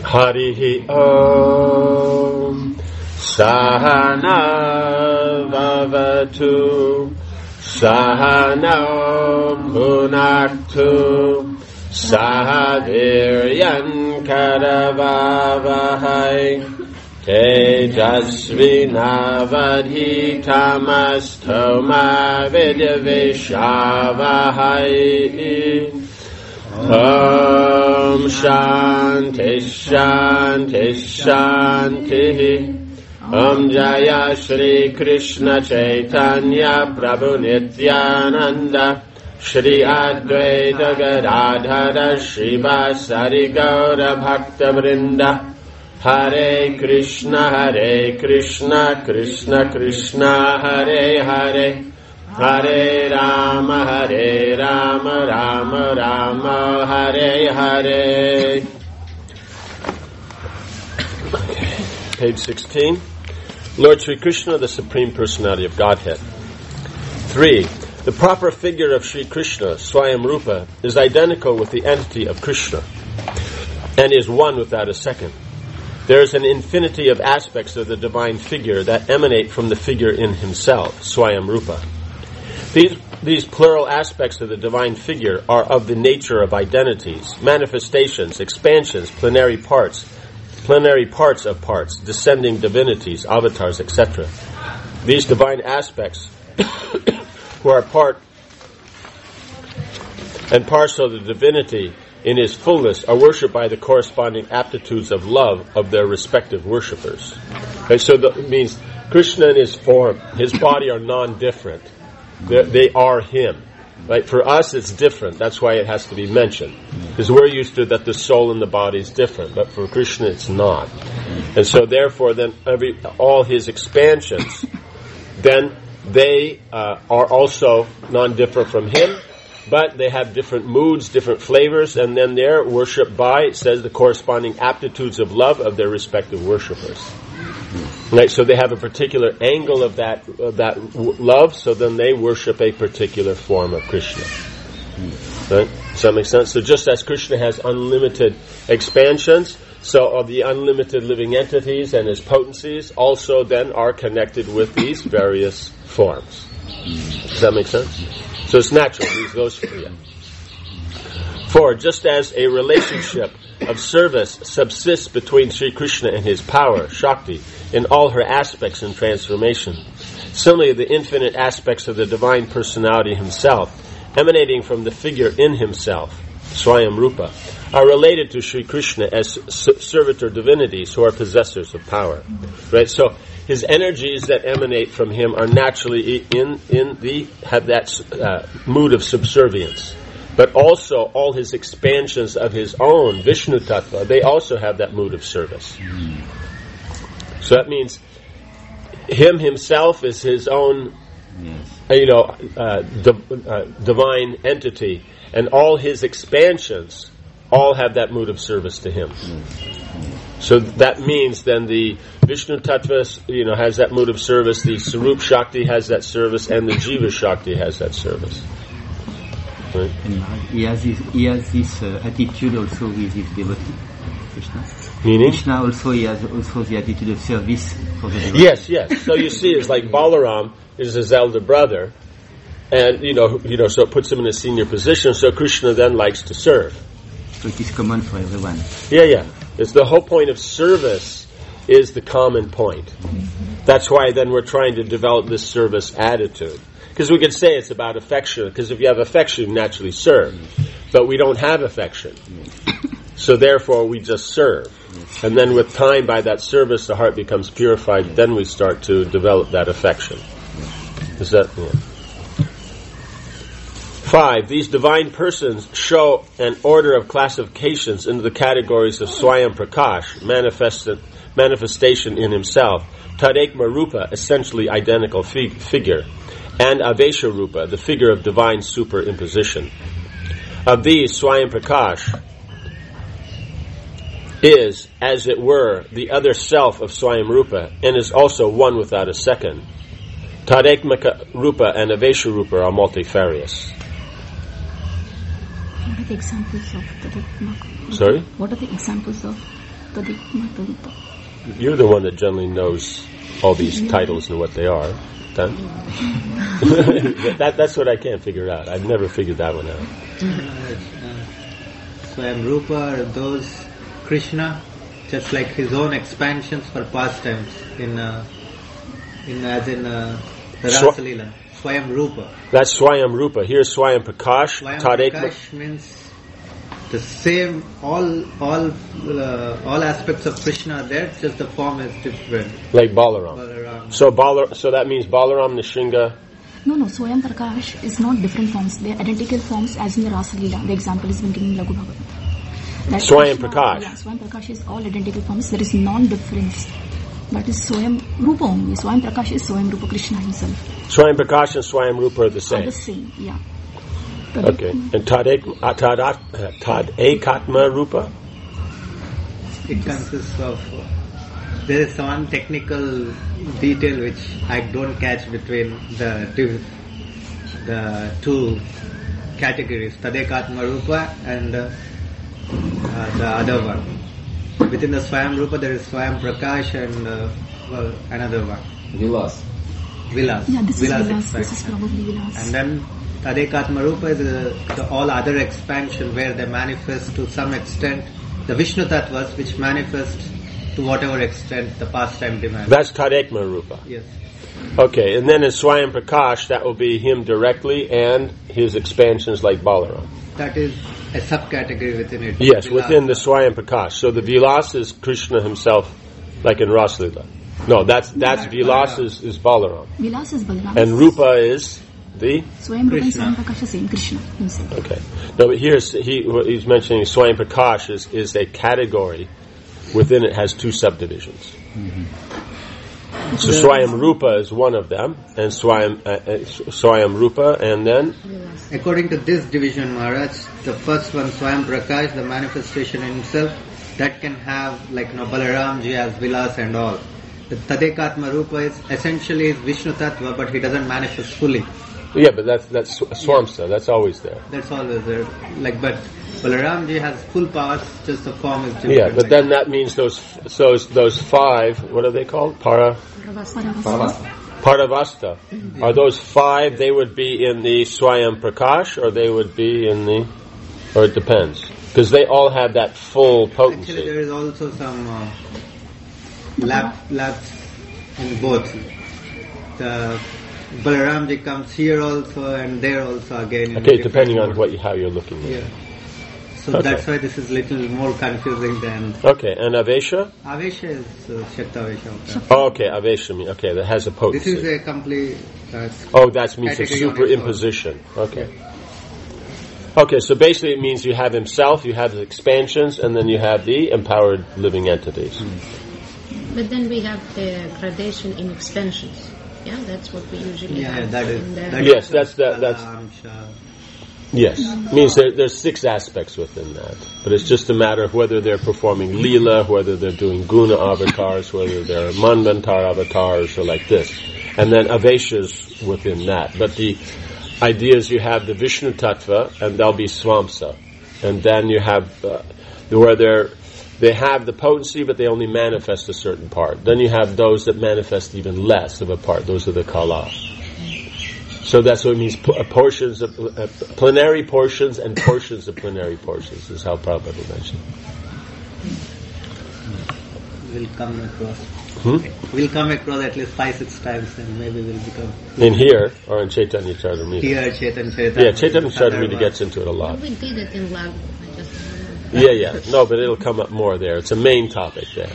Harihi Om Sahana Vavatu Sahana Bhunaktu Sahaviryan Karavavahai Tejasvinavadhitamasto Vidyavishavahai Om Shanti Shanti Shanti Om Jaya Shri Krishna Chaitanya Prabhu Nityananda Shri Advaita Gadadhara Shrivasari Gaura Bhakta Vrinda Hare Krishna Krishna Krishna Hare Hare Hare Rama Rama Rama Hare Hare. Page 16. Lord Sri Krishna, the Supreme Personality of Godhead. 3. The proper figure of Sri Krishna, Swayam Rupa, is identical with the entity of Krishna and is one without a second. There is an infinity of aspects of the divine figure that emanate from the figure in himself, Swayam Rupa. These plural aspects of the divine figure are of the nature of identities, manifestations, expansions, plenary parts of parts, descending divinities, avatars, etc. These divine aspects, who are part and parcel of the divinity in his fullness, are worshipped by the corresponding aptitudes of love of their respective worshippers. Okay, so it means Krishna and his form, his body are non-different. They are him. Right? For us, it's different. That's why it has to be mentioned. Because we're used to that the soul and the body is different. But for Krishna, it's not. And so therefore, then all his expansions, then they are also non-different from him. But they have different moods, different flavors, and then they're worshipped by, it says, the corresponding aptitudes of love of their respective worshippers. Right, so they have a particular angle of that love, so then they worship a particular form of Krishna. Right? Does that make sense? So just as Krishna has unlimited expansions, so the unlimited living entities and his potencies also then are connected with these various forms. Does that make sense? So it's natural. Those 3. 4. Just as a relationship of service subsists between Sri Krishna and his power, Shakti, in all her aspects and transformation, similarly the infinite aspects of the divine personality himself, emanating from the figure in himself, Swayam Rupa, are related to Sri Krishna as servitor divinities who are possessors of power. Right? So his energies that emanate from him are naturally have that mood of subservience. But also all his expansions of his own, Vishnu Tattva, they also have that mood of service. So that means him himself is his own, divine entity, and all his expansions all have that mood of service to him. So that means then the Vishnu Tattva, has that mood of service, the Sarup Shakti has that service, and the Jiva Shakti has that service. Right. And he has this attitude also with his devotee, Krishna. Meaning? Krishna also, he has also the attitude of service for the devotee. Yes. So you see, it's like Balaram is his elder brother, and so it puts him in a senior position. So Krishna then likes to serve. So it is common for everyone. Yeah. It's the whole point of service is the common point. That's why then we're trying to develop this service attitude. Because we could say it's about affection, because if you have affection, you naturally serve. But we don't have affection. So therefore, we just serve. And then with time, by that service, the heart becomes purified. Then we start to develop that affection. Is that... Yeah. 5. These divine persons show an order of classifications into the categories of Swayam Prakash, manifestation in himself, Tadekma Rupa, essentially identical figure, and Avesha Rupa, the figure of divine superimposition. Of these, Swayam Prakash is, as it were, the other self of Swayam Rupa, and is also one without a second. Tadekma Rupa and Avesha Rupa are multifarious. What are the examples of Tadekma? Sorry? What are the examples of Tadekmatarupa. You're the one that generally knows all these titles and what they are. That's what I can't figure out. I've never figured that one out. Swayam Rupa are those Krishna, just like his own expansions for pastimes the Rasa Leela. Swayam Rupa. That's Swayam Rupa. Here's Swayam Prakash. Swayam Tadek Prakash means the same. All aspects of Krishna are there. Just the form is different. Like Balaram. Balaram. So that means Balaram, Nishinga. No, Swayam Prakash is not different forms. They are identical forms as in the Rasa Leela. The example is been given in Laghu Bhagavatam. Swayam Prakash. Yeah, Swayam Prakash is all identical forms. There is non-difference. That is Swayam Rupa only. Swayam Prakash is Swayam Rupa Krishna himself. Swayam Prakash and Swayam Rupa are the same. Are the same, yeah. Okay. And Tadekatma Rupa? It consists of. There is one technical detail which I don't catch between the two categories, Tadekatma Rupa and the other one. Within the Swayam Rupa there is Swayam Prakash and another one. Vilas. Yeah, this is Vilas. expansion. This is probably Vilas. And then Tadekatma Rupa is the all other expansion where they manifest to some extent the Vishnu Tattvas which manifest to whatever extent the pastime demands. That's Tadekma Rupa. Yes. Okay, and then in Swayam Prakash, that will be him directly and his expansions like Balaram. That is a subcategory within it. Yes, Vilas. within the Swayam Prakash. So the Vilas is Krishna himself, like in Rasa Leela. No, that's Vilas is Balaram. Vilas is Balaram. And Rupa is the... Swayam Rupa and Krishna. Swayam Prakash are same, Krishna himself. Okay. No, but here's, he's mentioning Swayam Prakash is a category. Within it has two subdivisions. So Swayam Rupa is one of them, and Swayam Rupa, and then... According to this division, Maharaj, the first one, Swayam Prakash, the manifestation in himself, that can have like Balaramji as Vilas and all. The Tadekatma Rupa is essentially is Vishnu Tattva, but he doesn't manifest fully. Yeah, but that's Swamsa, that's always there. That's always there. But Balaramji has full powers, just the form is different. Yeah, but then that means those five, what are they called? Paravasta. Are those five, they would be in the Swayam Prakash, or they would be in the... Or it depends. Because they all have that full potency. Actually, there is also some lapse in both. The Balaramji comes here also and there also again. Okay, depending on how you're looking at it. Yeah. So Okay. that's why this is little more confusing than... Okay, and Avesha? Avesha is Shaktavesha. Oh, okay, Avesha, okay, that has a This potency. is a complete... That means a category on its superimposition. Okay. Okay, so basically it means you have himself, you have the expansions, and then you have the empowered living entities. But then we have the gradation in expansions. Yeah, that's what we usually have. that is... in there. that Yes, is that's- Amsha. Yes. Means there's 6 aspects within that. But it's just a matter of whether they're performing Leela, whether they're doing Guna avatars, whether they're Manvantar avatars, or like this. And then Aveshas within that. But the idea is you have the Vishnu Tattva, and they'll be Swamsa. And then you have where they have the potency, but they only manifest a certain part. Then you have those that manifest even less of a part. Those are the Kala. So that's what it means, portions of, plenary portions and portions of plenary portions, is how Prabhupada mentioned. We'll come across. We'll come across at least 5-6 times and maybe we'll become... In here, or in Chaitanya Charitamrita? Here, Chaitanya Charitamrita. Yeah, Chaitanya Charitamrita gets into it a lot. We did it in Laghu. I just remember. Yeah. No, but it'll come up more there. It's a main topic there.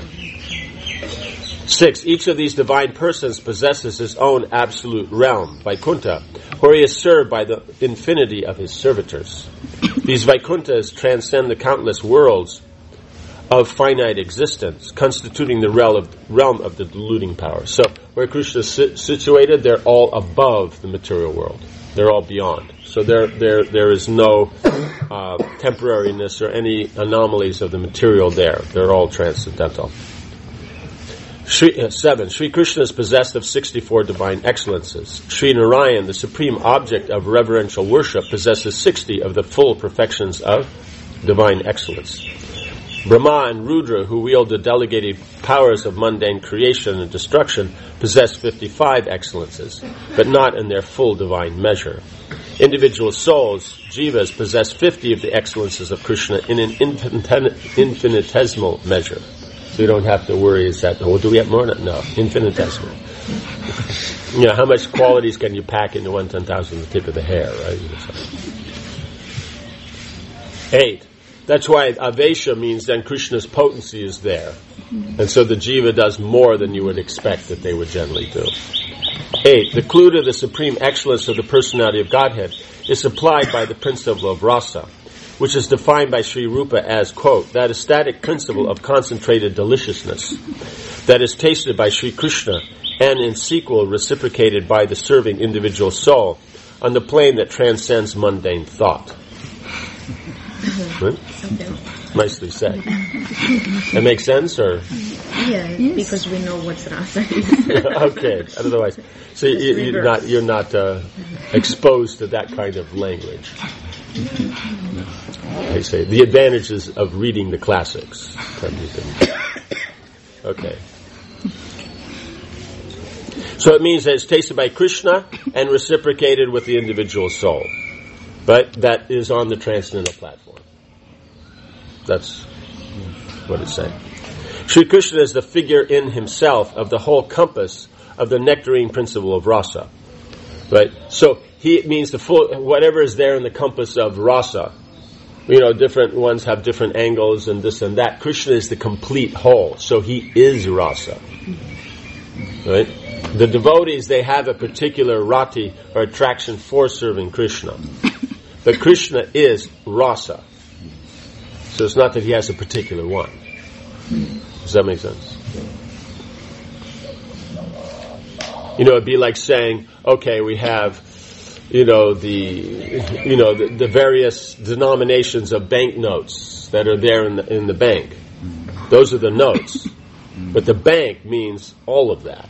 6. Each of these divine persons possesses his own absolute realm, Vaikuntha, where he is served by the infinity of his servitors. These Vaikunthas transcend the countless worlds of finite existence, constituting the realm of the deluding power. So, where Krishna is situated, they're all above the material world. They're all beyond. So there is no temporariness or any anomalies of the material there. They're all transcendental. 7. Sri Krishna is possessed of 64 divine excellences. Sri Narayan, the supreme object of reverential worship, possesses 60 of the full perfections of divine excellence. Brahma and Rudra, who wield the delegated powers of mundane creation and destruction, possess 55 excellences, but not in their full divine measure. Individual souls, jivas, possess 50 of the excellences of Krishna in an infinitesimal measure. So you don't have to worry, is that, do we have more? No, infinitesimal. How much qualities can you pack into 1/10,000th the tip of the hair, right? 8. That's why Avesha means then Krishna's potency is there. And so the jiva does more than you would expect that they would generally do. 8. The clue to the supreme excellence of the personality of Godhead is supplied by the principle of rasa, which is defined by Sri Rupa as, quote, that ecstatic principle of concentrated deliciousness that is tasted by Sri Krishna and in sequel reciprocated by the serving individual soul on the plane that transcends mundane thought. Right? Okay. Nicely said. That makes sense, or? Yeah, yes. Because we know what rasa is. Okay. Otherwise, so you're not exposed to that kind of language. I say the advantages of reading the classics. Okay. So it means that it's tasted by Krishna and reciprocated with the individual soul. But that is on the transcendental platform. That's what it's saying. Sri Krishna is the figure in himself of the whole compass of the nectarine principle of rasa. Right? So he means the full, whatever is there in the compass of rasa. Different ones have different angles and this and that. Krishna is the complete whole. So he is rasa. Right? The devotees, they have a particular rati or attraction for serving Krishna. But Krishna is rasa. So it's not that he has a particular one. Does that make sense? It'd be like saying, okay, we have, the various denominations of banknotes that are there in the bank. Those are the notes. But the bank means all of that.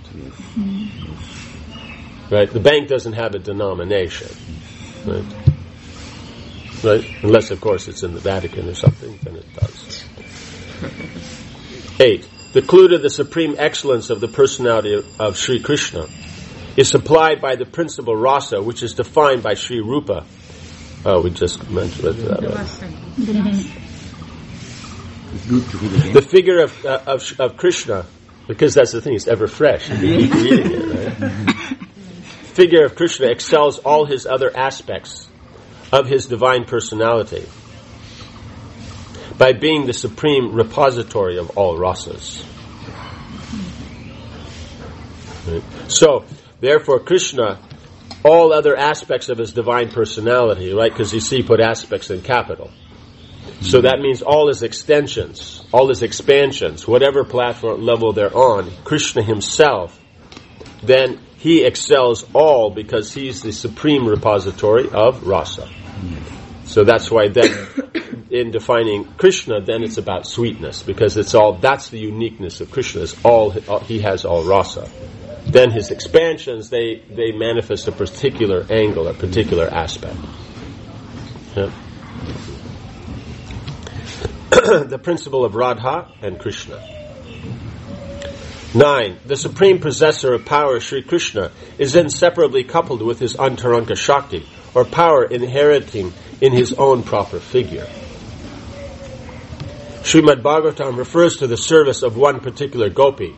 Right? The bank doesn't have a denomination. Right? Right? Unless, of course, it's in the Vatican or something, then it does. 8. The clue to the supreme excellence of the personality of Sri Krishna is supplied by the principle rasa, which is defined by Sri Rupa. We just mentioned that. The figure of Krishna, because that's the thing, it's ever fresh. You keep reading it, right? Figure of Krishna excels all his other aspects of his divine personality by being the supreme repository of all rasas. Right? So, therefore, Krishna, all other aspects of his divine personality, right? Because you see, he put aspects in capital. So that means all his extensions, all his expansions, whatever platform level they're on, Krishna himself, then he excels all because he's the supreme repository of rasa. So that's why then, in defining Krishna, then it's about sweetness, because that's the uniqueness of Krishna, is he has all rasa. Then his expansions, they manifest a particular angle, a particular aspect. Yeah. The principle of Radha and Krishna. 9. The supreme possessor of power, Sri Krishna, is inseparably coupled with his Antaranga Shakti, or power inheriting in his own proper figure. Srimad Bhagavatam refers to the service of one particular gopi,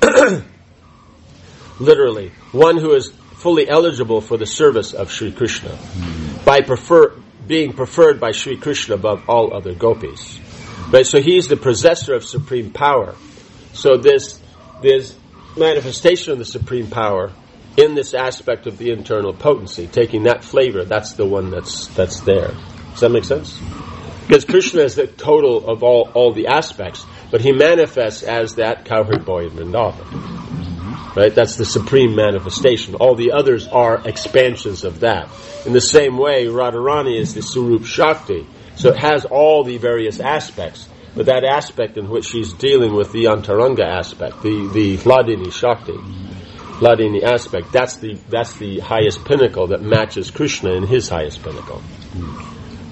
literally, one who is fully eligible for the service of Sri Krishna, by being preferred by Sri Krishna above all other gopis. Right? So he's the possessor of supreme power. So this manifestation of the supreme power in this aspect of the internal potency, taking that flavor, that's the one that's there. Does that make sense? Because Krishna is the total of all the aspects, but he manifests as that cowherd boy in Vrindavan. Right? That's the supreme manifestation. All the others are expansions of that. In the same way, Radharani is the Surup Shakti. So it has all the various aspects, but that aspect in which she's dealing with the Antaranga aspect, the Hladini Shakti, Hladini aspect, that's the highest pinnacle that matches Krishna in his highest pinnacle.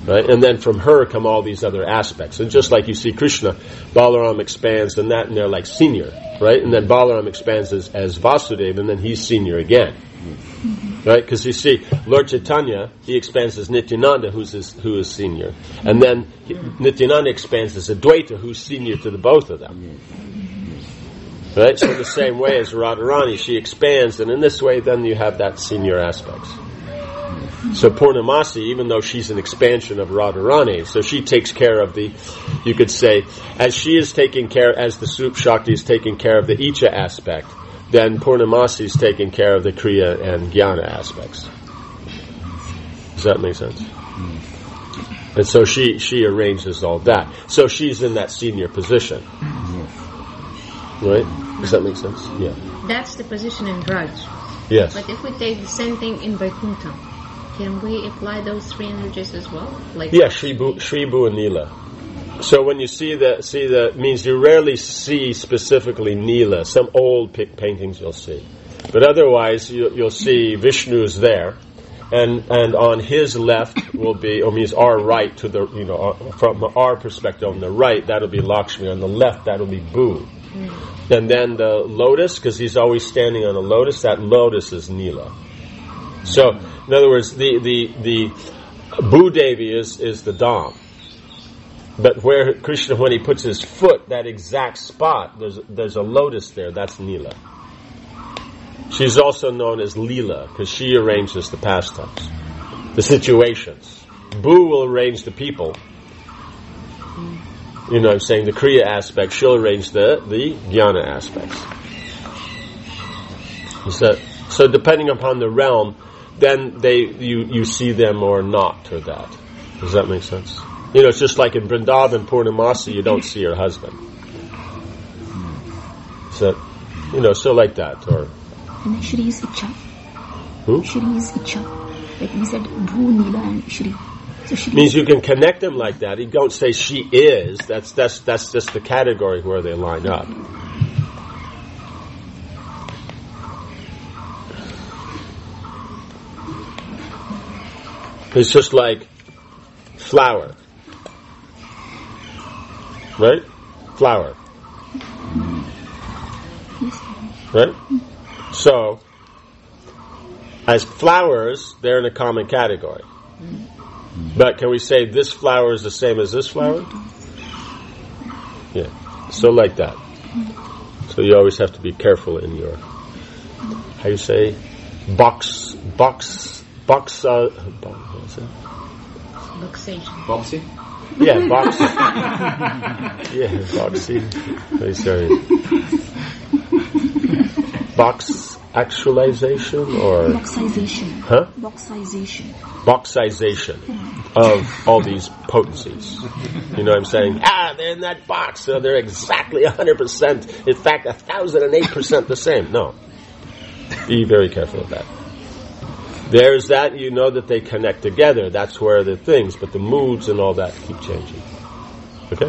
Right? And then from her come all these other aspects. And just like you see Krishna, Balaram expands and they're like senior, right? And then Balaram expands as Vasudeva, and then he's senior again. Right? Because you see, Lord Chaitanya, he expands as Nityananda, who is senior. And then Nityananda expands as Advaita, who's senior to the both of them. Right? So the same way as Radharani, she expands, and in this way then you have that senior aspects. So Purnamasi, even though she's an expansion of Radharani, so she takes care of you could say, as she is taking care, as the Sup Shakti is taking care of the Icha aspect, then Purnamasi is taking care of the Kriya and Jnana aspects. Does that make sense? And so she arranges all that. So she's in that senior position. Right? Does that make sense? Yeah. That's the position in Braj. Yes. But if we take the same thing in Vaikuntha, can we apply those three energies as well? Shribu and Nila. So when you see the means you rarely see specifically Nila. Some old paintings you'll see, but otherwise you'll see Vishnu's there, and on his left will be, or means our right to the from our perspective on the right that'll be Lakshmi, on the left that'll be Bu, and then the lotus, because he's always standing on a lotus. That lotus is Nila. So in other words, the Bu Devi is the Dam. But where Krishna, when he puts his foot, that exact spot, there's a lotus there, that's Nila. She's also known as Leela, because she arranges the pastimes, the situations. Bu will arrange the people. You know what I'm saying? The Kriya aspect, she'll arrange the Jnana aspects. So depending upon the realm, then you see them or not, or that. Does that make sense? It's just like in Vrindavan, Purnamasi, you don't see her husband. So, so like that. Or and then Shri is Icha. Who? Shri is Icha. Like we said, Bhu, Nila, and Shri. So Shri means you can connect them like that. You don't say she is. That's just the category where they line up. It's just like flower. Right? Flower. Right? So, as flowers, they're in a common category. But can we say this flower is the same as this flower? Yeah. So like that. So you always have to be careful in your, how you say, box, what is it? Boxing. Yeah, box. Yeah, boxing. Sorry. Box actualization or boxization. Huh? Boxization of all these potencies. You know what I'm saying? They're in that box, so they're exactly 100%. In fact, 1,008% the same. No. Be very careful of that. There's that, that they connect together. That's where the things, but the moods and all that keep changing. Okay?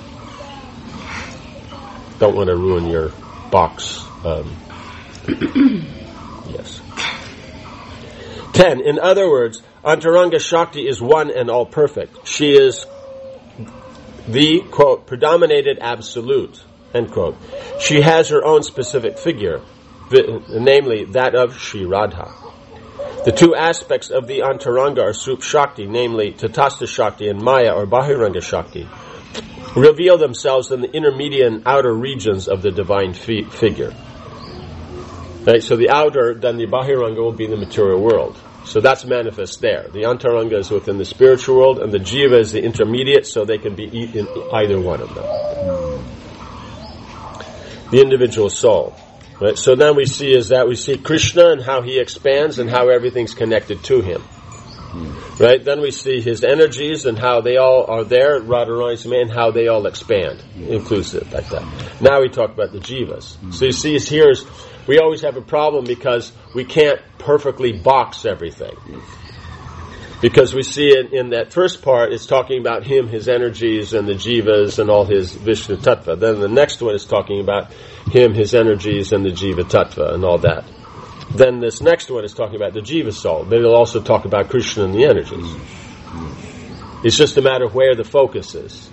Don't want to ruin your box. Yes. 10. In other words, Antaranga Shakti is one and all perfect. She is the, quote, predominated absolute, end quote. She has her own specific figure, namely that of Sri Radha. The two aspects of the Antaranga are Sup Shakti, namely Tatastha Shakti and Maya or Bahiranga Shakti, reveal themselves in the intermediate and outer regions of the divine figure. Right? So the outer, then the Bahiranga will be the material world. So that's manifest there. The Antaranga is within the spiritual world, and the Jiva is the intermediate, so they can be in either one of them. The individual soul. Right? So then we see Krishna and how he expands and how everything's connected to him. Right? Then we see his energies and how they all are there, Radharani's and how they all expand. Inclusive like that. Now we talk about the jivas. So you see we always have a problem because we can't perfectly box everything. Because we see in that first part, it's talking about him, his energies, and the jivas, and all his Vishnu Tattva. Then the next one is talking about him, his energies, and the Jiva Tattva, and all that. Then this next one is talking about the Jiva soul. Then it'll also talk about Krishna and the energies. It's just a matter of where the focus is.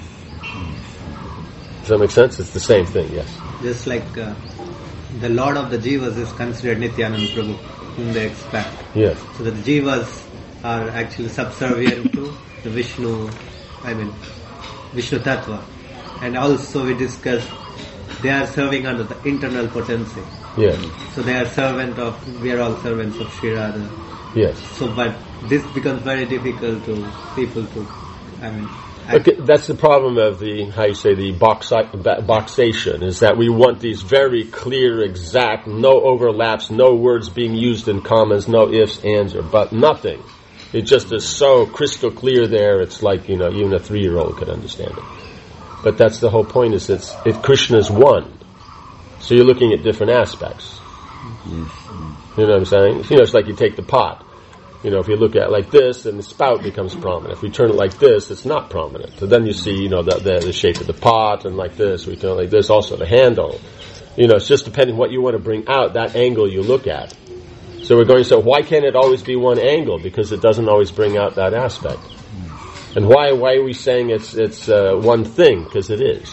Does that make sense? It's the same thing, yes. Just like the Lord of the Jivas is considered Nityananda Prabhu, whom they expect. Yes. So the Jivas are actually subservient to the Vishnu Tattva. And also we discussed, they are serving under the internal potency. Yes. So they are we are all servants of Sri Radha. Yes. So, but this becomes very difficult to people to, Okay, that's the problem of the boxation, is that we want these very clear, exact, no overlaps, no words being used in commas, no ifs, ands, or but, nothing. It just is so crystal clear there, it's like, even a 3-year-old could understand it. But that's the whole point, is if Krishna is one, so you're looking at different aspects. You know what I'm saying? It's like you take the pot. If you look at it like this, then the spout becomes prominent. If we turn it like this, it's not prominent. So then you see, the shape of the pot, and like this, we turn it like this, also the handle. It's just depending what you want to bring out, that angle you look at. So we're going, so why can't it always be one angle? Because it doesn't always bring out that aspect. And why are we saying it's one thing? Because it is.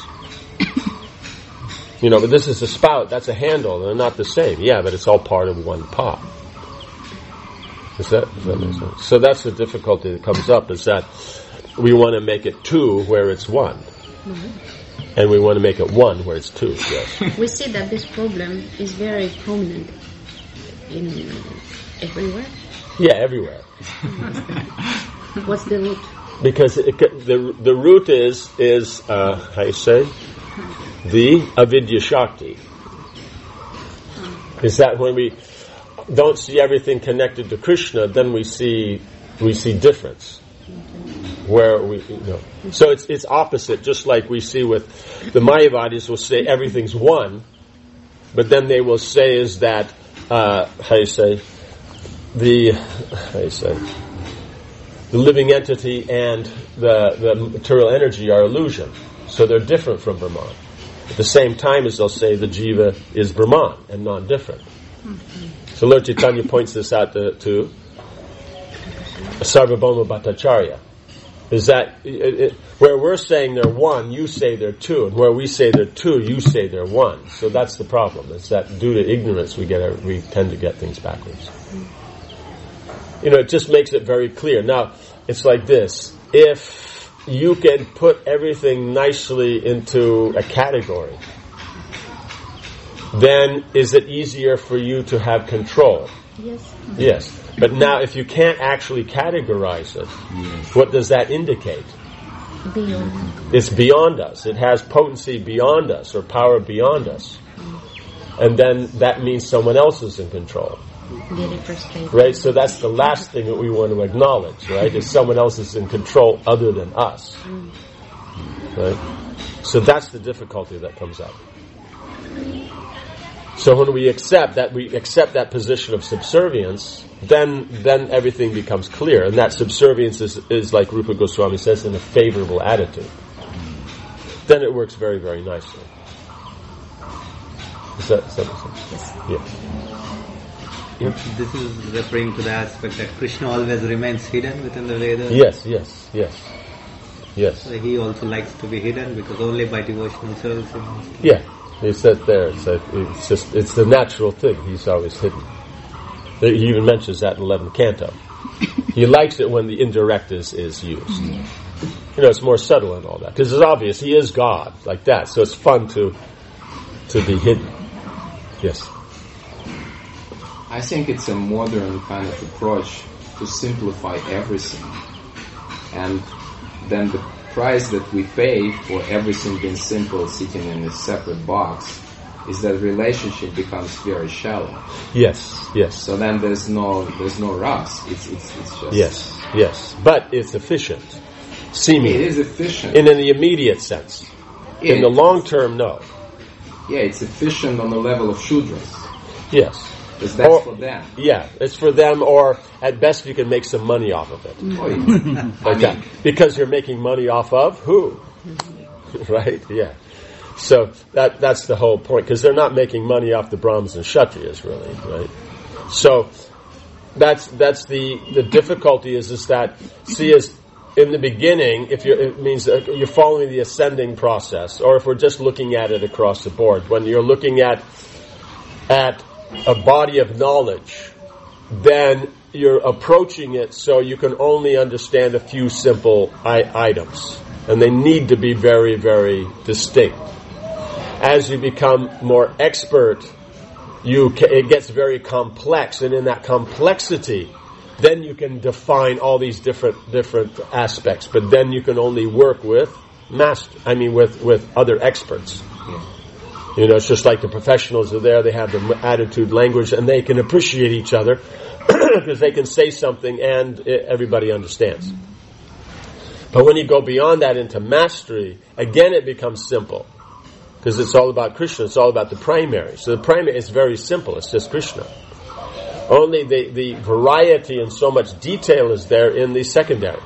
But this is a spout, that's a handle, they're not the same. Yeah, but it's all part of one pot. Does that make sense? So that's the difficulty that comes up, is that we want to make it two where it's one. Mm-hmm. And we want to make it one where it's two, yes. We see that this problem is very prominent everywhere. Yeah, everywhere. What's the root? Because the root is how you say? The avidya shakti. Is that when we don't see everything connected to Krishna, then we see difference. Where so it's opposite. Just like we see with the Mayavadis, will say everything's one, but then they will say is that the living entity and the material energy are illusion, so they're different from Brahman. At the same time as they'll say the jiva is Brahman and non-different. So Lord Chaitanya points this out to Sarvabhauma Bhattacharya. Is that where we're saying they're one, you say they're two, and where we say they're two, you say they're one. So that's the problem. It's that due to ignorance we tend to get things backwards. It just makes it very clear. Now, it's like this. If you can put everything nicely into a category, then is it easier for you to have control? Yes. Yes. But now if you can't actually categorize it, what does that indicate? Beyond. It's beyond us. It has potency beyond us, or power beyond us. And then that means someone else is in control. Very frustrating. Right? So that's the last thing that we want to acknowledge, right? Is someone else is in control other than us. Right? So that's the difficulty that comes up. So when we accept that position of subservience, then everything becomes clear. And that subservience is like Rupa Goswami says, in a favorable attitude. Then it works very, very nicely. Does that make sense? Yes. Yep. This is referring to the aspect that Krishna always remains hidden within the Vedas. Yes. So he also likes to be hidden because only by devotional service. Yeah, he says there. It's the natural thing. He's always hidden. He even mentions that in 11th canto. He likes it when the indirect is used. It's more subtle and all that because it's obvious he is God like that. So it's fun to be hidden. Yes. I think it's a modern kind of approach to simplify everything. And then the price that we pay for everything being simple, sitting in a separate box, is that relationship becomes very shallow. Yes. So then there's no rust. It's just... Yes. But it's efficient. Seemingly. It is efficient. In the immediate sense. In the long term, no. Yeah, it's efficient on the level of Shudras. Yes. Because that's for them. Yeah, it's for them, or at best you can make some money off of it. That. Because you're making money off of who? Right? Yeah. So that's the whole point, because they're not making money off the Brahmins and Kshatriyas, really, right? So that's the difficulty is that, see, as in the beginning, it means that you're following the ascending process, or if we're just looking at it across the board, when you're looking at a body of knowledge, then you're approaching it so you can only understand a few simple items, and they need to be very, very distinct. As you become more expert, it gets very complex, and in that complexity, then you can define all these different aspects. But then you can only work with with other experts. You know, it's just like the professionals are there. They have the attitude, language, and they can appreciate each other because they can say something and everybody understands. But when you go beyond that into mastery, again it becomes simple. Because it's all about Krishna. It's all about the primary. So the primary is very simple. It's just Krishna. Only the variety and so much detail is there in the secondary.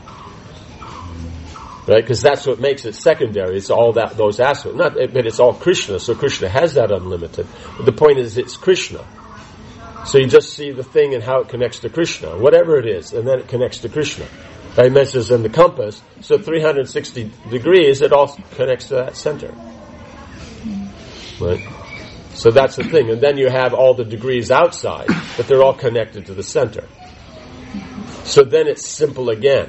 Right? Because that's what makes it secondary. It's all those aspects. But it's all Krishna. So Krishna has that unlimited. But the point is it's Krishna. So you just see the thing and how it connects to Krishna. Whatever it is. And then it connects to Krishna. Dimensions in the compass. So 360 degrees, it all connects to that center. Right? So that's the thing. And then you have all the degrees outside, but they're all connected to the center. So then it's simple again.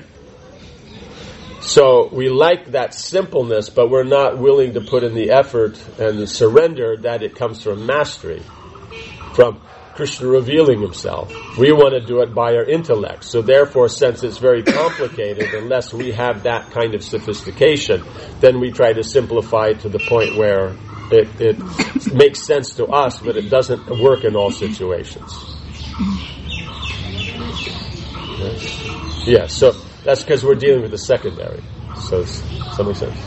So we like that simpleness, but we're not willing to put in the effort and the surrender that it comes from mastery, from Krishna revealing himself. We want to do it by our intellect. So therefore, since it's very complicated, unless we have that kind of sophistication, then we try to simplify it to the point where it makes sense to us, but it doesn't work in all situations. Yeah, so that's because we're dealing with the secondary. So does that make sense?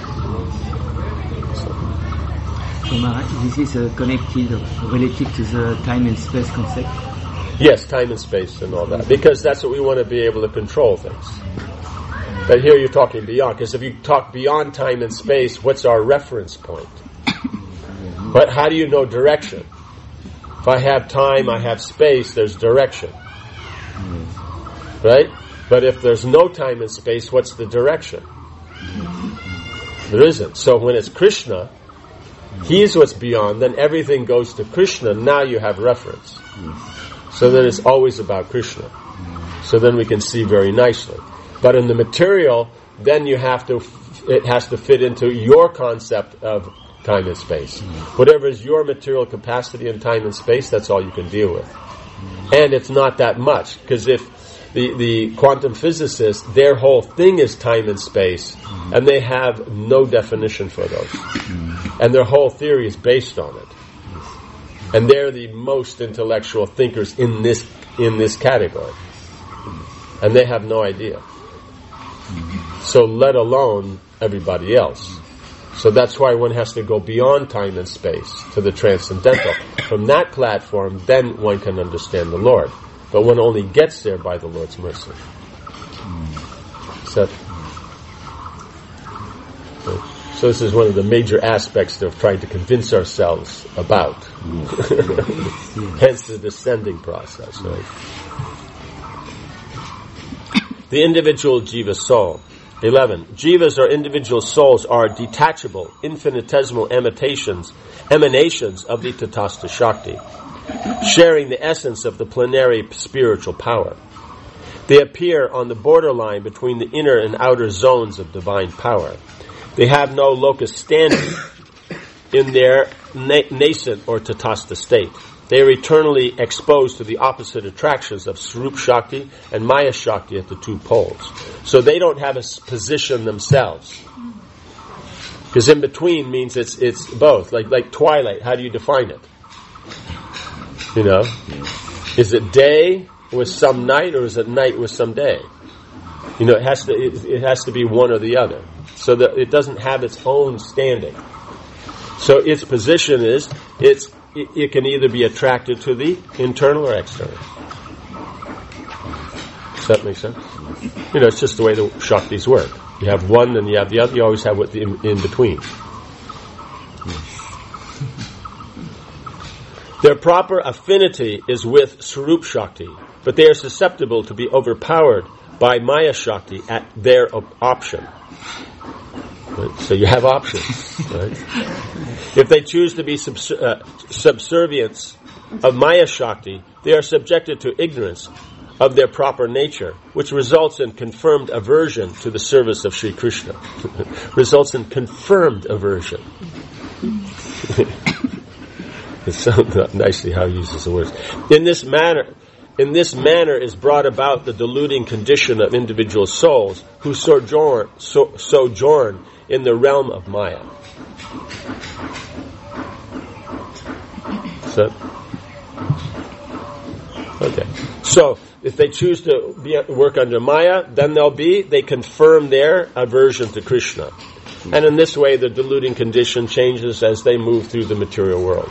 So Maharaj, this is connected, related to the time and space concept? Yes, time and space and all that. Because that's what we want to be able to control things. But here you're talking beyond. Because if you talk beyond time and space, what's our reference point? But how do you know direction? If I have time, I have space, there's direction. Right? But if there's no time and space, what's the direction? There isn't. So when it's Krishna, He's what's beyond, then everything goes to Krishna. Now you have reference. So then it's always about Krishna. So then we can see very nicely. But in the material, then it has to fit into your concept of time and space. Whatever is your material capacity in time and space, that's all you can deal with. And it's not that much, because if the quantum physicists, their whole thing is time and space, and they have no definition for those. And their whole theory is based on it. And they're the most intellectual thinkers in this category. And they have no idea. So let alone everybody else. So that's why one has to go beyond time and space to the transcendental. From that platform, then one can understand the Lord. But one only gets there by the Lord's mercy. So this is one of the major aspects of trying to convince ourselves about. Hence the descending process. Right? The individual jiva soul. 11. Jivas or individual souls are detachable, infinitesimal emanations of the Tatastha Shakti, sharing the essence of the plenary spiritual power. They appear on the borderline between the inner and outer zones of divine power. They have no locus standi in their nascent or Tatastha state. They are eternally exposed to the opposite attractions of Swarup Shakti and Maya Shakti at the two poles. So they don't have a position themselves. Because in between means it's both. Like twilight, how do you define it? You know? Is it day with some night, or is it night with some day? You know, it has to be one or the other. So that it doesn't have its own standing. So its position is it can either be attracted to the internal or external. Does that make sense? You know, it's just the way the Shaktis work. You have one, then you have the other. You always have what in between. Their proper affinity is with Swarup Shakti, but they are susceptible to be overpowered by Maya Shakti at their option. Right? So you have options. Right? If they choose to be subservients of Maya Shakti, they are subjected to ignorance of their proper nature, which results in confirmed aversion to the service of Sri Krishna. Results in confirmed aversion. It's so nicely how he uses the words. In this manner is brought about the deluding condition of individual souls who sojourn in the realm of Maya. Okay. So, if they choose to work under Maya, then they confirm their aversion to Krishna. And in this way, the deluding condition changes as they move through the material world.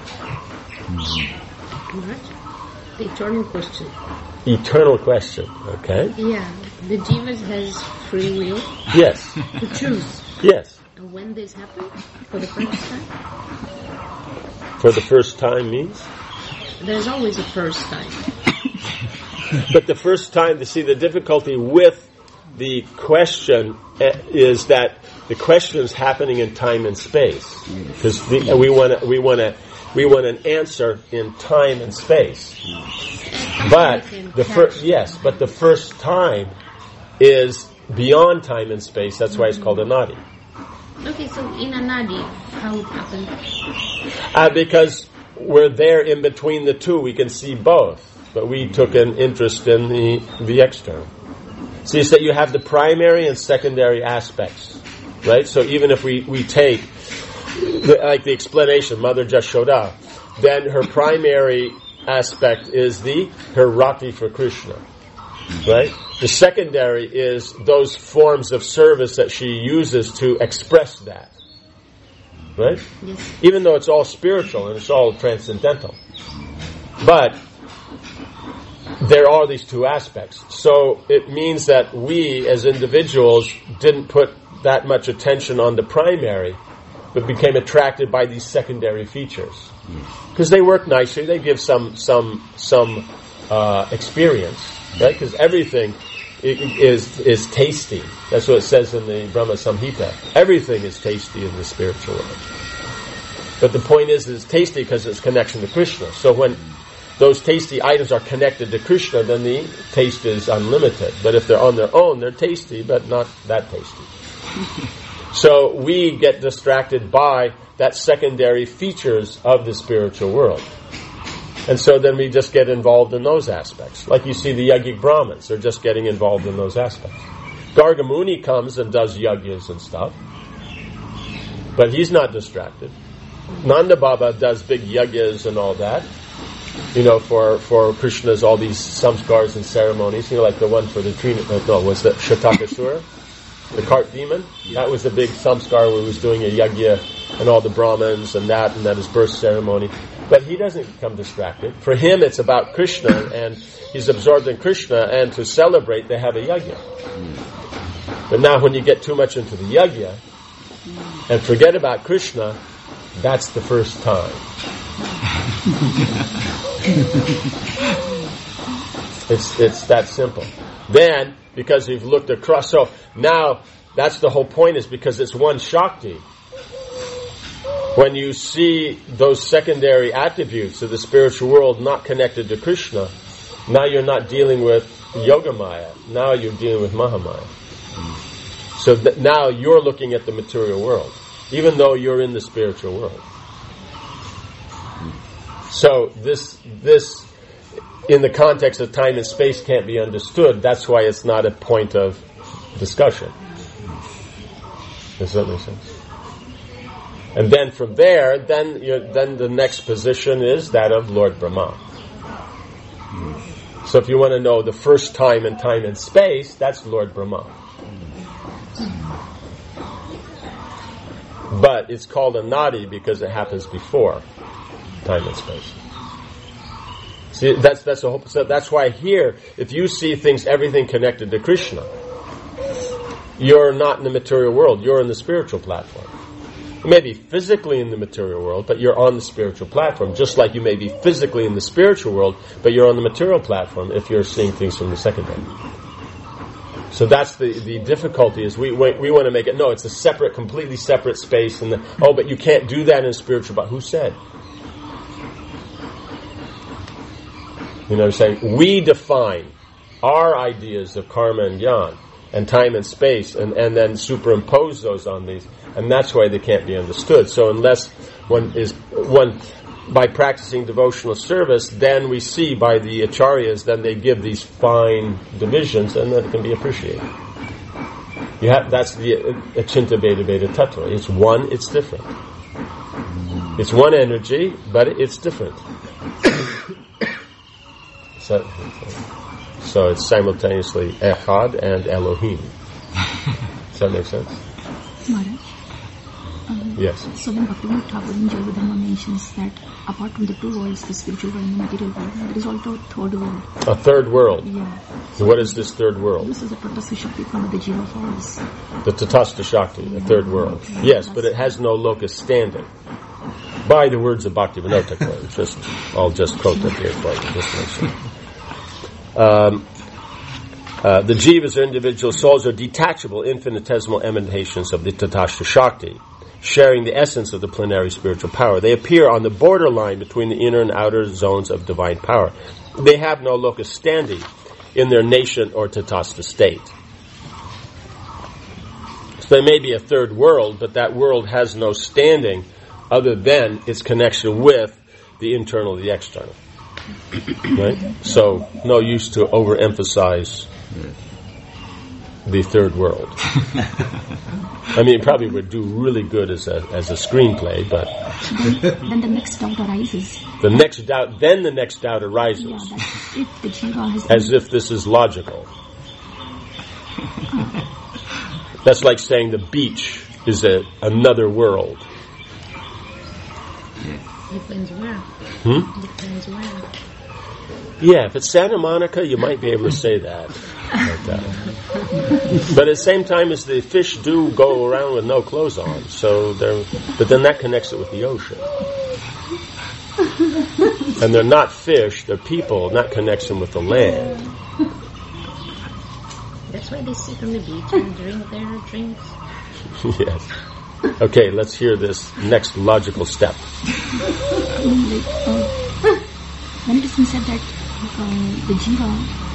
The eternal question. Eternal question, okay? Yeah. The jivas has free will. Yes. To choose. Yes. And when this happens? For the first time? For the first time means? There's always a first time. But the first time, the difficulty with the question is that the question is happening in time and space. Because we want an answer in time and space. But the first time is beyond time and space. That's why it's called anadi. Okay, so in anadi, how it happened? Because we're there in between the two. We can see both. But we took an interest in the external. So you say you have the primary and secondary aspects. Right? So even if we take like the explanation, Mother Jashoda, then her primary aspect is her rati for Krishna. Right? The secondary is those forms of service that she uses to express that. Right? Yes. Even though it's all spiritual and it's all transcendental. But there are these two aspects. So it means that we as individuals didn't put that much attention on the primary, but became attracted by these secondary features. Because they work nicely, they give some experience, right? Because everything is tasty. That's what it says in the Brahma Samhita. Everything is tasty in the spiritual world. But the point is it's tasty because it's connection to Krishna. So when those tasty items are connected to Krishna, then the taste is unlimited. But if they're on their own, they're tasty, but not that tasty. So we get distracted by that secondary features of the spiritual world. And so then we just get involved in those aspects. Like you see the Yogic Brahmins, they're just getting involved in those aspects. Gargamuni comes and does yagyas and stuff, but he's not distracted. Nanda Baba does big yagyas and all that, for Krishna's, all these samskars and ceremonies, like the one for the was the Shatakasura, the cart demon. That was the big samskar where he was doing a yagya and all the Brahmins and then his birth ceremony. But he doesn't become distracted. For him, it's about Krishna, and he's absorbed in Krishna, and to celebrate, they have a yagya. But now when you get too much into the yagya and forget about Krishna, that's the first time. It's that simple. Then, because we've looked across, so now that's the whole point, is because it's one Shakti. When you see those secondary attributes of the spiritual world not connected to Krishna, now you're not dealing with Yogamaya, now you're dealing with Mahamaya. So now you're looking at the material world, even though you're in the spiritual world. So this in the context of time and space can't be understood. That's why it's not a point of discussion. Does that make sense? And then from there, then the next position is that of Lord Brahma. So if you want to know the first time in time and space, that's Lord Brahma. But it's called a nadi because it happens before time and space. See, that's the whole. So that's why here, if you see everything connected to Krishna, you're not in the material world. You're in the spiritual platform. You may be physically in the material world, but you're on the spiritual platform. Just like you may be physically in the spiritual world, but you're on the material platform if you're seeing things from the secondary. So that's the difficulty, is we want to make it, no, it's a separate, completely separate space, and but you can't do that in a spiritual body. Who said? You know what I'm saying? We define our ideas of karma and jnana, and time and space, and then superimpose those on these, and that's why they can't be understood. So unless one by practicing devotional service, then we see by the acharyas, then they give these fine divisions, and then it can be appreciated. That's the Achinta Veda Veda Tattva. It's one, it's different. It's one energy, but it's different. So it's simultaneously Echad and Elohim. Does that make sense? Maharaj. Yes. So when Bhaktivinoda Thakur in Jaiva mentions that apart from the two worlds, the spiritual world and the material world, there is also a third world. A third world? Yeah. So what is this third world? This is the Tatastha Shakti from the Jiva falls. The Tatastha Shakti, the third world. Yes, but it has no locus standing. By the words of Bhaktivinoda Thakur. I'll just quote that here for you, just to make sure. The jivas, or individual souls, are detachable, infinitesimal emanations of the Tatastha Shakti, sharing the essence of the plenary spiritual power. They appear on the borderline between the inner and outer zones of divine power. They have no locus standi in their nascent or Tatastha state. So there may be a third world, but that world has no standing other than its connection with the internal, the external. Right? So, no use to overemphasize the third world. I mean, it probably would do really good as a screenplay, but then the next doubt arises. The next doubt arises. Yeah, that if the jiva has as if this is logical. That's like saying the beach is another world. Depends where. Depends where. Yeah, if it's Santa Monica, you might be able to say that. Like that. But at the same time, as the fish do go around with no clothes on, but then that connects it with the ocean. And they're not fish, they're people, and that connects them with the land. That's why they sit on the beach and drink their drinks. Yes. Okay, let's hear this next logical step. When it has been said that the jiva,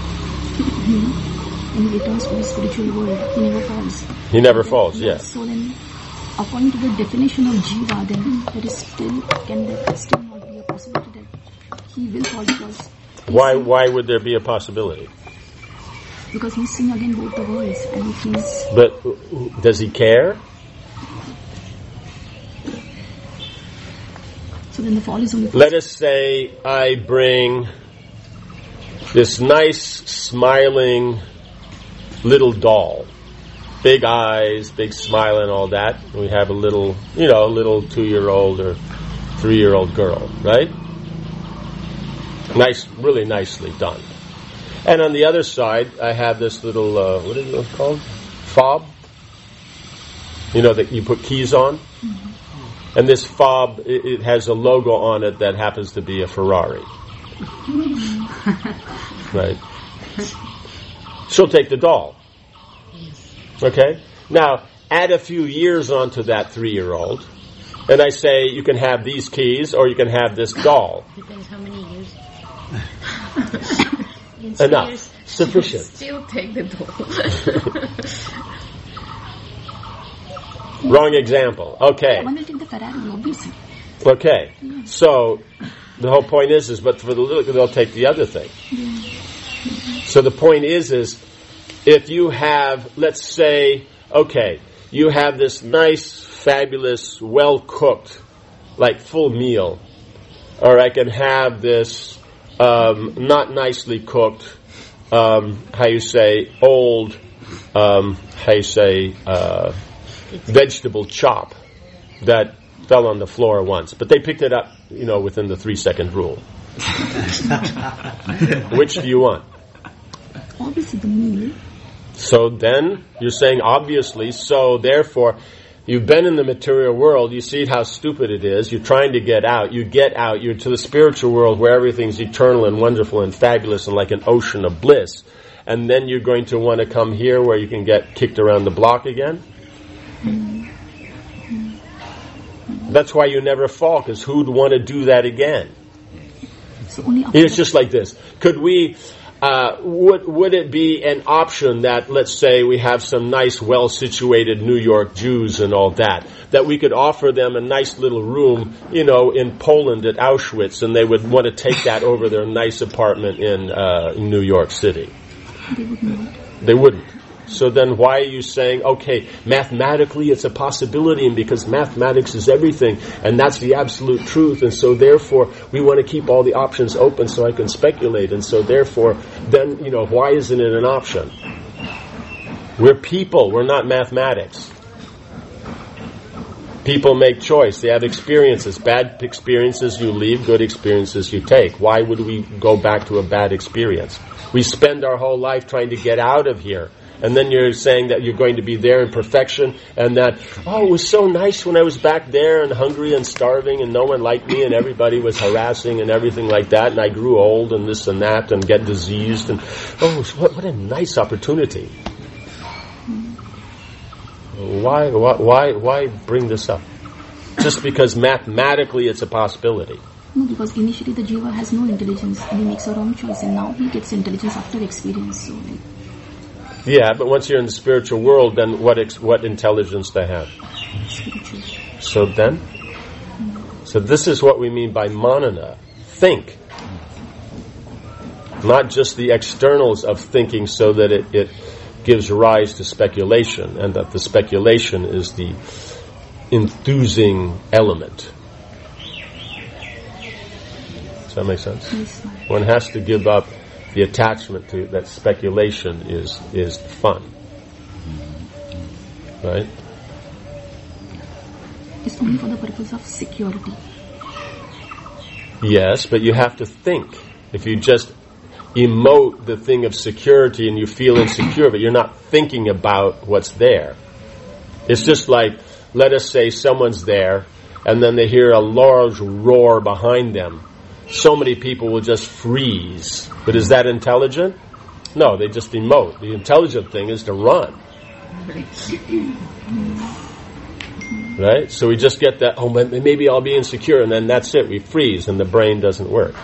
when he returns to the spiritual world, he never falls. He never falls, yes. So then, according to the definition of jiva, then can there still not be a possibility that he will fall because... Why would there be a possibility? Because he's seeing again both the worlds, and if he's... But does he care? So then the fall is only... Let us say I bring this nice, smiling little doll. Big eyes, big smile and all that. We have a little 2-year-old or 3-year-old girl, right? Nice, really nicely done. And on the other side, I have this little, what is it called? Fob? That you put keys on? Mm-hmm. And this fob, it has a logo on it that happens to be a Ferrari. Right? She'll take the doll. Okay? Now, add a few years onto that 3-year-old, and I say, you can have these keys, or you can have this doll. Depends how many years. Enough. Years, Sufficient. Still take the doll. Wrong example. Okay. One will take the Ferrari, obviously. Okay. So, the whole point is, but for the little, they'll take the other thing. So the point is, if you have, let's say, okay, you have this nice, fabulous, well-cooked, like full meal, or I can have this not nicely cooked, old, vegetable chop that fell on the floor once, but they picked it up, within the 3-second rule. Which do you want? Obviously the meal. So then you're saying obviously, so therefore you've been in the material world, you see how stupid it is, you're trying to get out, you're to the spiritual world where everything's eternal and wonderful and fabulous and like an ocean of bliss. and then you're going to want to come here where you can get kicked around the block again? That's why you never fall, because who'd want to do that again? It's just like this. Could we, would it be an option that, let's say, we have some nice, well-situated New York Jews and all that we could offer them a nice little room, in Poland at Auschwitz, and they would want to take that over their nice apartment in New York City? They would not. They wouldn't. So then why are you saying, okay, mathematically it's a possibility, and because mathematics is everything, and that's the absolute truth, and so therefore we want to keep all the options open so I can speculate, and so therefore then, why isn't it an option? We're people, we're not mathematics. People make choice, they have experiences. Bad experiences you leave, good experiences you take. Why would we go back to a bad experience? We spend our whole life trying to get out of here. And then you're saying that you're going to be there in perfection, and that, it was so nice when I was back there and hungry and starving and no one liked me and everybody was harassing and everything like that, and I grew old and this and that and get diseased, and what a nice opportunity. Why bring this up? Just because mathematically it's a possibility. No, because initially the jiva has no intelligence and he makes a wrong choice, and now he gets intelligence after experience. So, yeah, but once you're in the spiritual world, then what intelligence they have? Spiritual. So then? So this is what we mean by manana. Think. Not just the externals of thinking so that it gives rise to speculation, and that the speculation is the enthusing element. Does that make sense? Yes. One has to give up the attachment to that speculation is fun. Right? It's only for the purpose of security. Yes, but you have to think. If you just emote the thing of security and you feel insecure, but you're not thinking about what's there. It's just like, let us say someone's there, and then they hear a large roar behind them. So many people will just freeze. But is that intelligent? No, they just emote. The intelligent thing is to run. Right? So we just get that, maybe I'll be insecure, and then that's it. We freeze, and the brain doesn't work.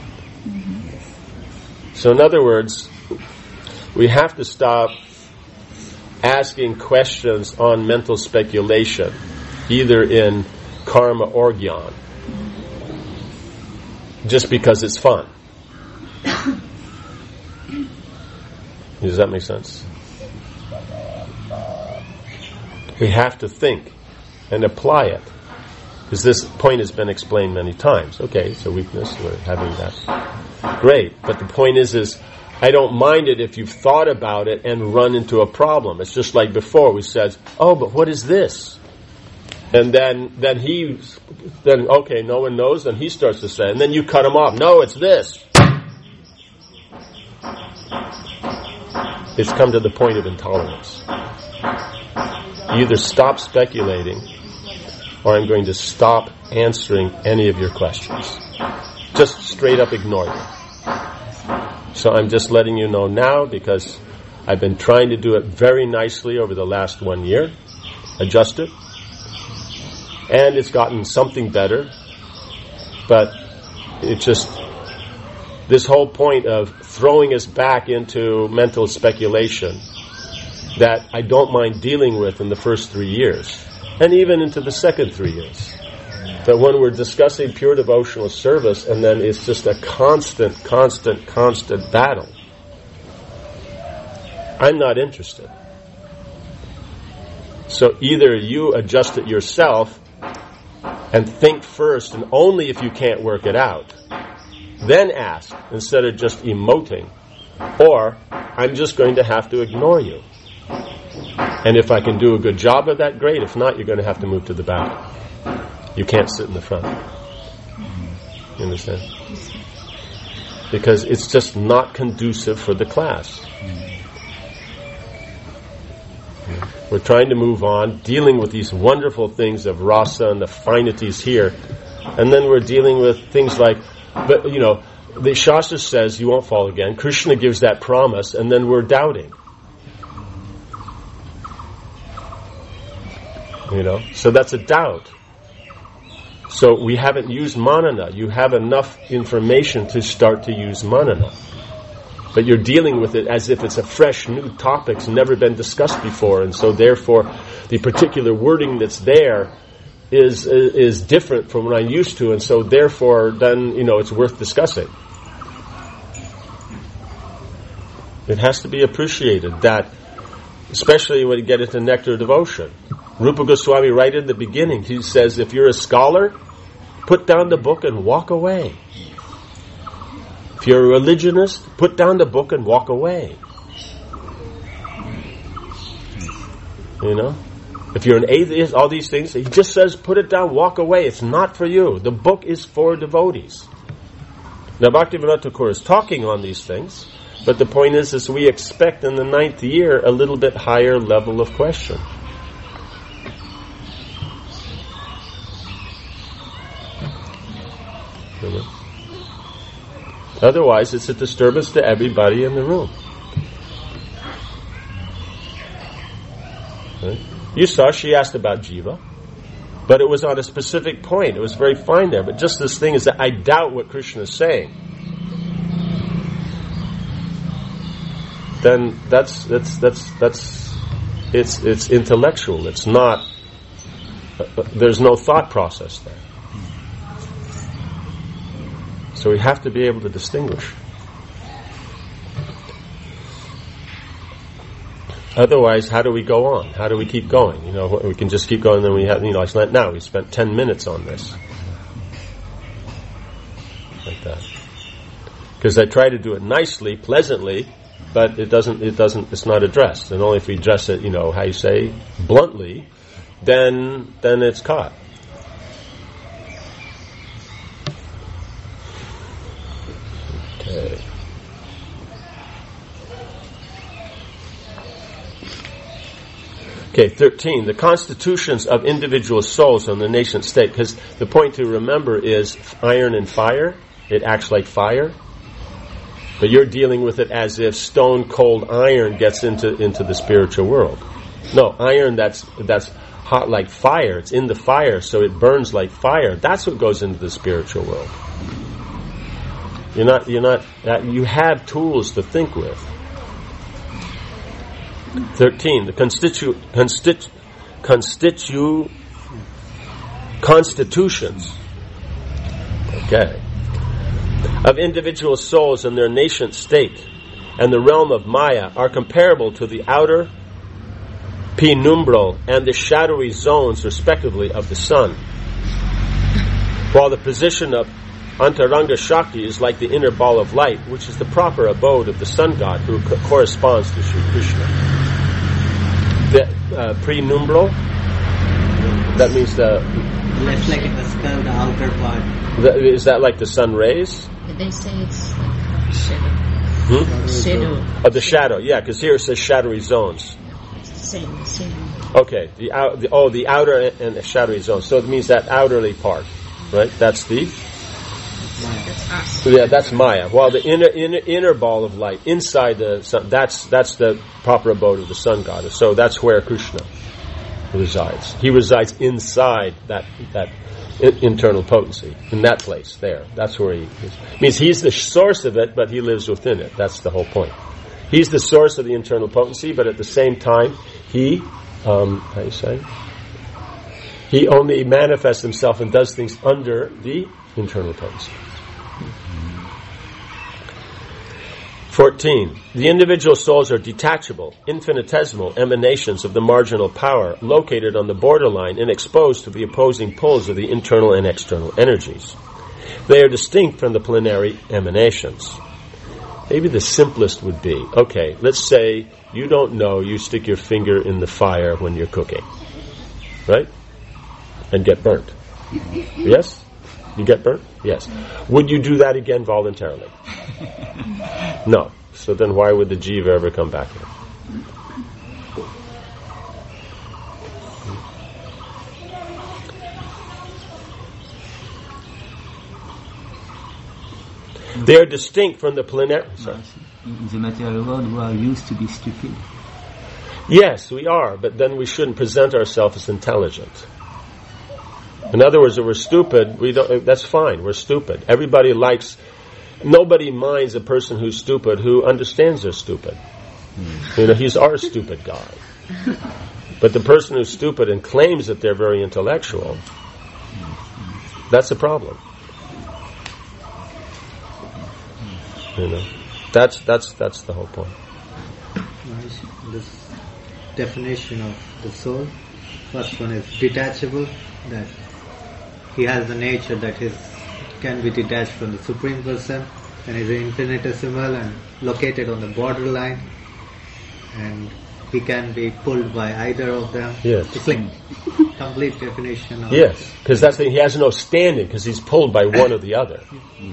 So in other words, we have to stop asking questions on mental speculation, either in karma or jnana, just because it's fun. Does that make sense? We have to think and apply it. Because this point has been explained many times. Okay, so weakness, we're having that. Great, but the point is I don't mind it if you've thought about it and run into a problem. It's just like before we said, but what is this? And then okay, no one knows, then he starts to say, and then you cut him off. No, it's this. It's come to the point of intolerance. You either stop speculating, or I'm going to stop answering any of your questions. Just straight up ignore them. So I'm just letting you know now, because I've been trying to do it very nicely over the last 1 year. Adjust it. And it's gotten something better. But it just, this whole point of throwing us back into mental speculation that I don't mind dealing with in the first 3 years, and even into the second 3 years. That when we're discussing pure devotional service, and then it's just a constant battle, I'm not interested. So either you adjust it yourself and think first, and only if you can't work it out, then ask, instead of just emoting, or I'm just going to have to ignore you. And if I can do a good job of that, great. If not, you're going to have to move to the back. You can't sit in the front. You understand? Because it's just not conducive for the class. We're trying to move on, dealing with these wonderful things of rasa and the finities here, and then we're dealing with things like, the Shastra says you won't fall again. Krishna gives that promise, and then we're doubting. So that's a doubt. So we haven't used manana. You have enough information to start to use manana. But you're dealing with it as if it's a fresh, new topic, it's never been discussed before, and so therefore the particular wording that's there is different from what I'm used to, and so therefore then, it's worth discussing. It has to be appreciated that, especially when you get into nectar devotion. Rupa Goswami, right in the beginning, he says, if you're a scholar, put down the book and walk away. If you're a religionist, put down the book and walk away. If you're an atheist, all these things, he just says, put it down, walk away. It's not for you. The book is for devotees. Now, Bhaktivinoda Thakur is talking on these things, but the point is we expect in the 9th year a little bit higher level of question. Otherwise, it's a disturbance to everybody in the room. Right? You saw she asked about jiva, but it was on a specific point. It was very fine there. But just this thing is that I doubt what Krishna is saying. Then it's intellectual. It's not. There's no thought process there. So we have to be able to distinguish. Otherwise, how do we go on? How do we keep going? We can just keep going, and then we have, like now, we spent 10 minutes on this. Like that. Because I try to do it nicely, pleasantly, but it's not addressed. And only if we address it, how you say, bluntly, then it's caught. Okay. Okay, 13. The constitutions of individual souls and the nation state. Because the point to remember is iron and fire. It acts like fire. But you're dealing with it as if stone cold iron gets into the spiritual world. No, iron that's hot like fire. It's in the fire, so it burns like fire. That's what goes into the spiritual world. You have tools to think with. 13. The constitutions. Okay. Of individual souls and their nascent state and the realm of Maya are comparable to the outer penumbral and the shadowy zones, respectively, of the sun. While the position of Antaranga Shakti is like the inner ball of light, which is the proper abode of the sun god, who corresponds to Sri Krishna. The penumbral, that means the... Left like in the skull, the outer part. Is that like the sun rays? They say it's like shadow. Shadow. Oh, the shadow, yeah, because here it says shadowy zones. Same. Okay, the outer and the shadowy zones. So it means that outerly part, right? That's the... That's us. Yeah, that's Maya. While the inner ball of light inside the sun, that's the proper abode of the sun goddess. So that's where Krishna resides. He resides inside that internal potency, in that place there. That's where he is. It means he's the source of it, but he lives within it. That's the whole point. He's the source of the internal potency, but at the same time, he he only manifests himself and does things under the internal potency. 14. The individual souls are detachable, infinitesimal emanations of the marginal power located on the borderline and exposed to the opposing pulls of the internal and external energies. They are distinct from the plenary emanations. Maybe the simplest would be, okay, let's say you don't know you stick your finger in the fire when you're cooking, right? And get burnt. Yes? You get burnt? Yes. Would you do that again voluntarily? No. So then why would the jiva ever come back here? They are distinct from the plenary. In the material world, we are used to be stupid. Yes, we are, but then we shouldn't present ourselves as intelligent. In other words, if we're stupid, that's fine, we're stupid. Nobody minds a person who's stupid who understands they're stupid. He's our stupid guy. But the person who's stupid and claims that they're very intellectual, that's the problem. That's the whole point. This definition of the soul, first one is detachable, that he has the nature that can be detached from the Supreme Person, and is infinitesimal and located on the borderline, and he can be pulled by either of them. Yes. It's like complete definition of... Yes, because that's he has no standing, because he's pulled by one or the other.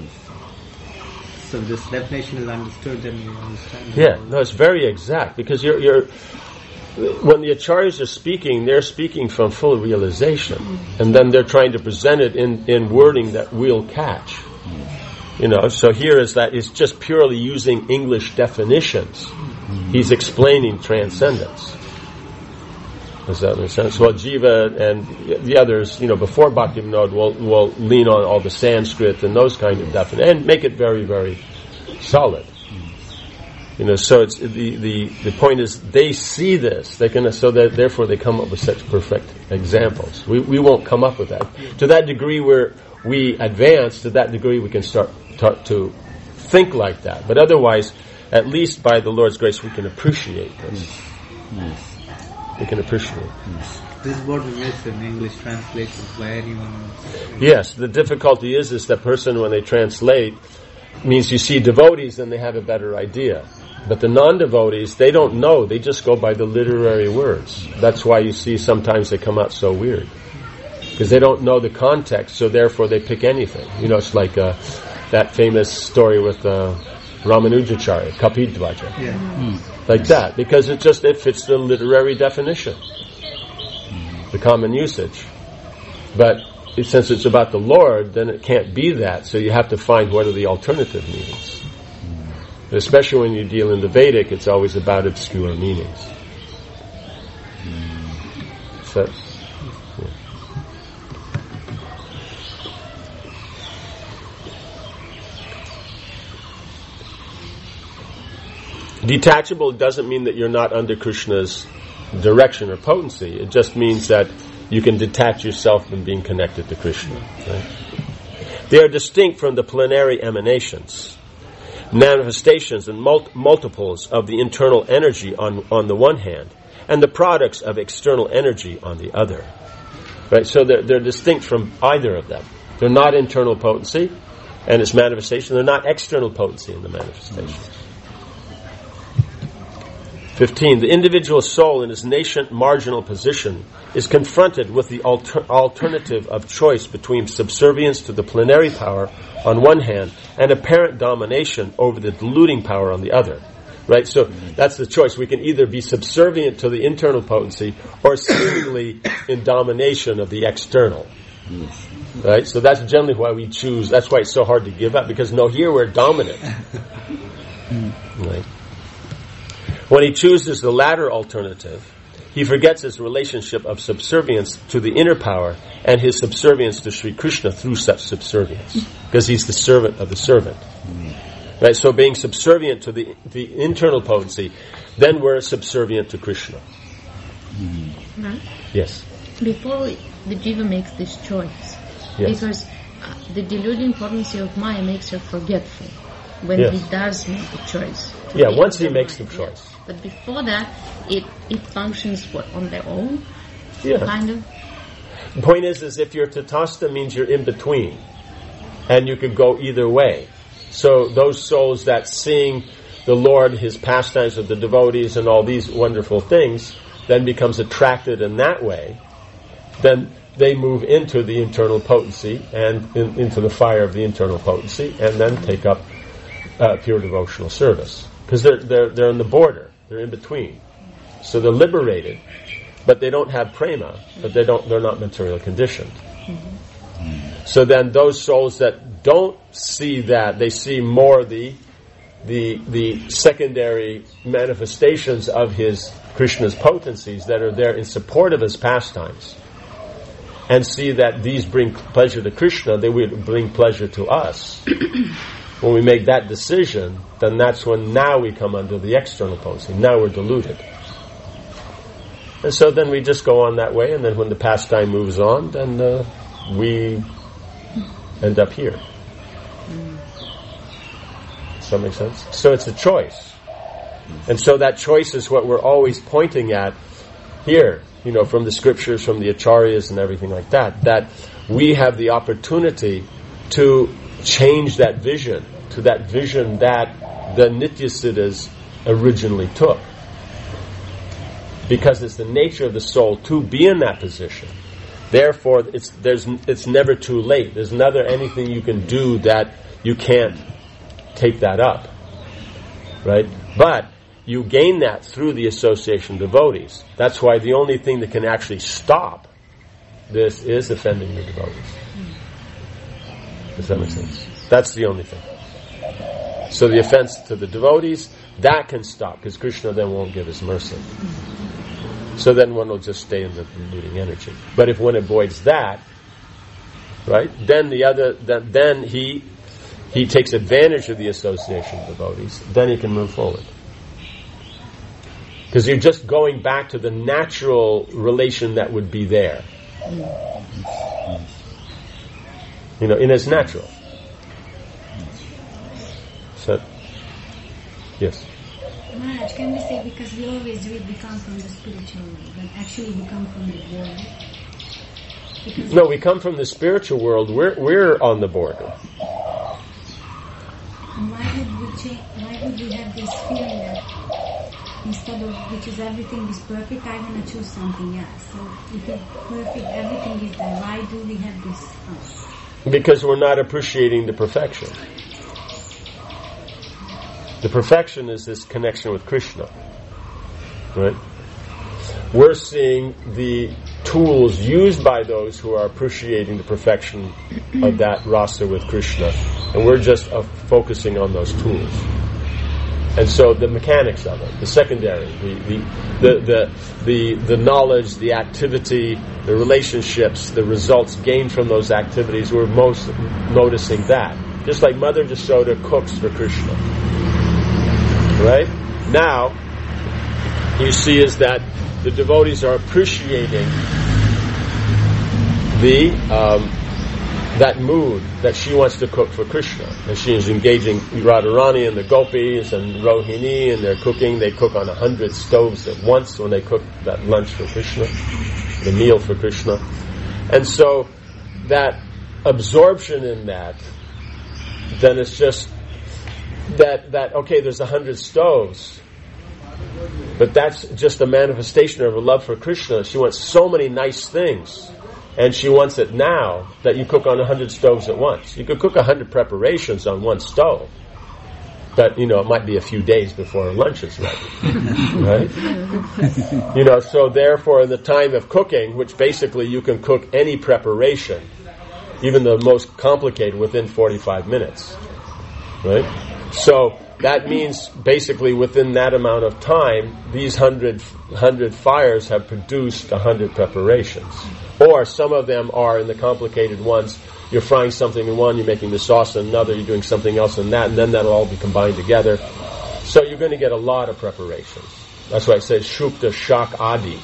So this definition is understood, then you understand. Yeah, no, it's very exact, because you're when the acharyas are speaking, they're speaking from full realization, and then they're trying to present it in wording that we'll catch. So here is that it's just purely using English definitions. He's explaining transcendence. Does that make sense? Well, Jiva and the others, before Bhakti Vinod will lean on all the Sanskrit and those kind of definitions and make it very, very solid. So it's the point is they see this. Therefore they come up with such perfect examples. We won't come up with that. To that degree where we advance, to that degree we can start to think like that. But otherwise, at least by the Lord's grace, we can appreciate this. We can appreciate. This is what we miss in English translations by anyone else. Yes, the difficulty is that person, when they translate, means you see devotees and they have a better idea. But the non-devotees, they don't know. They just go by the literary words. That's why you see sometimes they come out so weird. Because they don't know the context, so therefore they pick anything. It's like that famous story with Ramanujacharya, Kapidvaja. Yeah. Like that, because it fits the literary definition, the common usage. But since it's about the Lord, then it can't be that, so you have to find what are the alternative meanings. Especially when you deal in the Vedic, it's always about obscure meanings. So, detachable doesn't mean that you're not under Krishna's direction or potency. It just means that you can detach yourself from being connected to Krishna. Right? They are distinct from the plenary emanations, manifestations and multiples of the internal energy on the one hand, and the products of external energy on the other. Right? So they're distinct from either of them. They're not internal potency and its manifestation. They're not external potency in the manifestation. 15. The individual soul in his nascent marginal position is confronted with the alternative of choice between subservience to the plenary power on one hand and apparent domination over the diluting power on the other. Right? So that's the choice. We can either be subservient to the internal potency or seemingly in domination of the external. Right? So that's generally why we choose. That's why it's so hard to give up, because here we're dominant. Right? When he chooses the latter alternative, he forgets his relationship of subservience to the inner power and his subservience to Sri Krishna through such subservience, because he's the servant of the servant. Right? So being subservient to the internal potency, then we're subservient to Krishna. Right? Yes. Before the jiva makes this choice, yes. Because the deluding potency of Maya makes her forgetful when yes. he does make the choice. Yeah, once he makes the choice. Yeah. But before that, it functions on their own, yeah. kind of. The point is if you're tatastha, means you're in between, and you could go either way. So those souls that sing the Lord, His pastimes of the devotees, and all these wonderful things, then becomes attracted in that way. Then they move into the internal potency and into the fire of the internal potency, and then take up pure devotional service, because they're in the border, they're in between, so they're liberated, but they don't have prema, but they're not material conditioned. Mm-hmm. So then those souls that don't see that, they see more the secondary manifestations of Krishna's potencies that are there in support of his pastimes, and see that these bring pleasure to Krishna, they will bring pleasure to us. When we make that decision, then that's when now we come under the external potency. Now we're deluded. And so then we just go on that way, and then when the pastime moves on, then we end up here. Does that make sense? So it's a choice. And so that choice is what we're always pointing at here, from the scriptures, from the acharyas and everything like that we have the opportunity to change that vision to that vision that the Nityasiddhas originally took. Because it's the nature of the soul to be in that position. Therefore, it's never too late. There's never anything you can do that you can't take that up. Right? But you gain that through the association of devotees. That's why the only thing that can actually stop this is offending the devotees. Does that make sense? That's the only thing. So the offense to the devotees, that can stop, because Krishna then won't give his mercy. So then one will just stay in the polluting energy. But if one avoids that, right, then then he takes advantage of the association of devotees, then he can move forward. Because you're just going back to the natural relation that would be there. In its natural. So, yes. Maharaj, can we say, because we always read we come from the spiritual world, but actually we come from the border? No, we come from the spiritual world. We're on the border. Why would we have this feeling that instead of which is everything is perfect, I want to choose something else? So if it's perfect, everything is there. Why do we have this? Because we're not appreciating the perfection. The perfection is this connection with Krishna. Right? We're seeing the tools used by those who are appreciating the perfection of that rasa with Krishna, and we're just focusing on those tools. And so the mechanics of it, the secondary, the knowledge, the activity, the relationships, the results gained from those activities, we're most noticing that. Just like Mother Jasoda cooks for Krishna. Right? Now, you see is that the devotees are appreciating that mood that she wants to cook for Krishna. And she is engaging Radharani and the gopis and Rohini, and they're cooking. They cook on 100 stoves at once when they cook that lunch for Krishna, the meal for Krishna. And so that absorption in that, then it's just that okay, there's 100 stoves, but that's just a manifestation of her love for Krishna. She wants so many nice things, and she wants it now that you cook on 100 stoves at once. You could cook 100 preparations on one stove, but it might be a few days before lunch is ready. Right? So therefore in the time of cooking, which basically you can cook any preparation, even the most complicated, within 45 minutes. Right? So that means basically within that amount of time, these 100 fires have produced 100 preparations. Or some of them are in the complicated ones. You're frying something in one, you're making the sauce in another, you're doing something else in that, and then that'll all be combined together. So you're going to get a lot of preparations. That's why it says Shukta Shak Adi.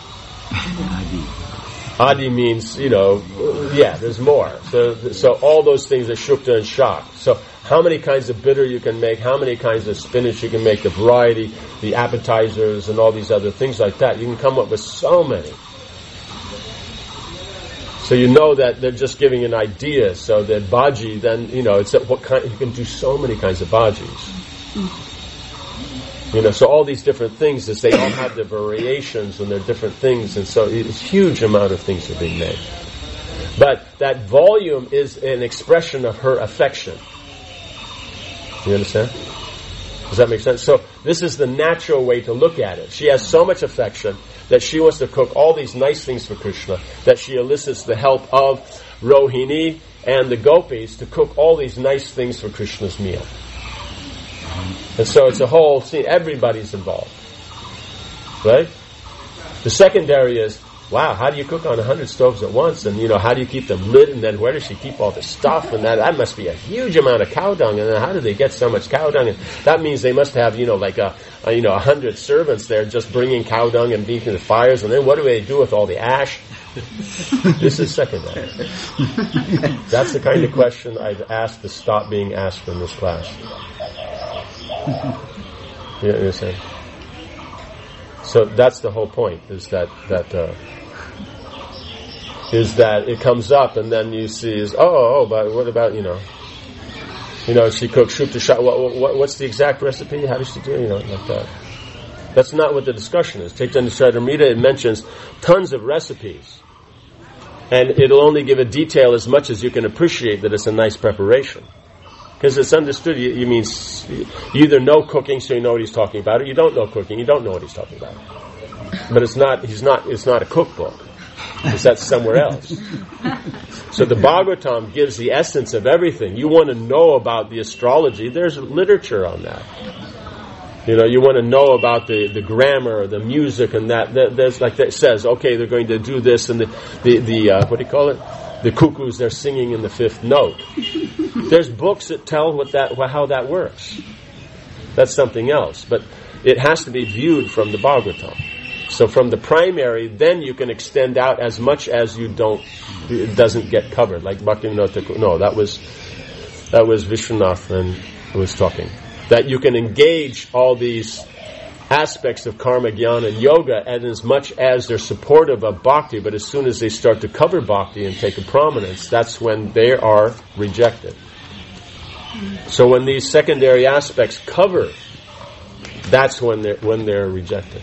Adi means, there's more. So all those things are Shukta and Shak. So how many kinds of bitter you can make, how many kinds of spinach you can make, the variety, the appetizers, and all these other things like that. You can come up with so many. So you know that they're just giving an idea. So that bhaji, then, it's what kind, you can do so many kinds of bhajis. So all these different things, as they all have their variations and their different things, and so it's a huge amount of things are being made. But that volume is an expression of her affection. You understand? Does that make sense? So this is the natural way to look at it. She has so much affection that she wants to cook all these nice things for Krishna, that she elicits the help of Rohini and the gopis to cook all these nice things for Krishna's meal. And so it's a whole scene. Everybody's involved. Right? The secondary is, wow, how do you cook on 100 stoves at once? And, how do you keep them lit? And then where does she keep all the stuff? And that must be a huge amount of cow dung. And then how do they get so much cow dung? And that means they must have, 100 servants there just bringing cow dung and making the fires. And then what do they do with all the ash? This is secondary. That's the kind of question I've asked to stop being asked in this class. You understand? So that's the whole point, is that it comes up, and then you see but what about she cooks shupta shah. What's the exact recipe? How does she do it? Like that. That's not what the discussion is. Chaitanya Charitamrita, it mentions tons of recipes, and it'll only give a detail as much as you can appreciate that it's a nice preparation. Because it's understood, you mean you either know cooking, so you know what he's talking about, or you don't know cooking, you don't know what he's talking about. But it's not a cookbook. It's that somewhere else. So the Bhagavatam gives the essence of everything. You want to know about the astrology, there's literature on that. You want to know about the grammar, the music, and that. There's like that says, okay, they're going to do this, and the what do you call it? The cuckoos, they're singing in the fifth note. There's books that tell how that works. That's something else. But it has to be viewed from the Bhagavatam. So from the primary, then you can extend out as much as it doesn't get covered. Like Bhaktivinoda Thakur. No, that was Vishwanath who was talking. That you can engage all these aspects of karma, jnana, and yoga, and as much as they're supportive of bhakti, but as soon as they start to cover bhakti and take a prominence, that's when they are rejected. So when these secondary aspects cover, that's when they're rejected.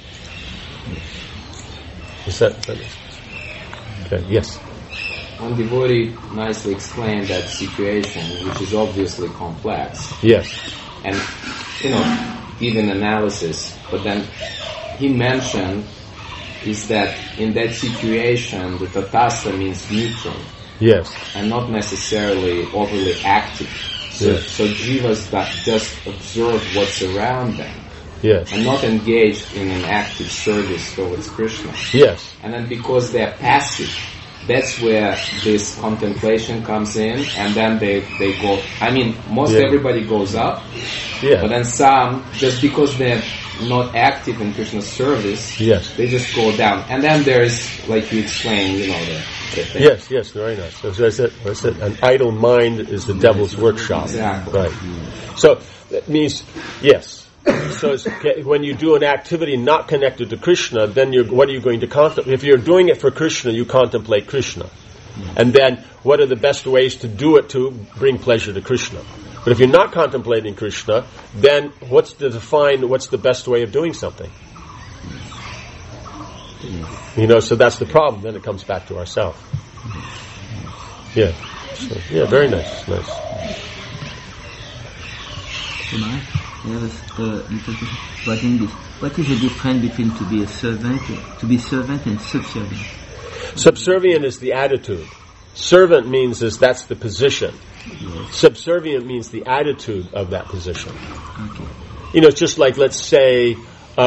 Is that okay? Yes. And devotee nicely explained that situation, which is obviously complex. Yes. And even analysis, but then he mentioned is that in that situation the tatastha means neutral. Yes. And not necessarily overly active. So jivas that just observe what's around them. Yes. And not engaged in an active service towards Krishna. Yes. And then because they're passive, that's where this contemplation comes in, and then they go. I mean, everybody goes up, but then some, just because they're not active in Krishna's service, they just go down. And then there's, like you explained, the thing. Yes, very nice. So I said, an idle mind is the devil's workshop. Exactly. Right. So that means, yes. So when you do an activity not connected to Krishna, then what are you going to contemplate? If you're doing it for Krishna, you contemplate Krishna. And then what are the best ways to do it to bring pleasure to Krishna? But if you're not contemplating Krishna, then what's the best way of doing something? So that's the problem. Then it comes back to ourselves. Yeah. So, very nice. Nice. What is the difference between to be servant and subservient? Subservient is the attitude. Servant means that's the position. Yes. Subservient means the attitude of that position. Okay. It's just like, let's say,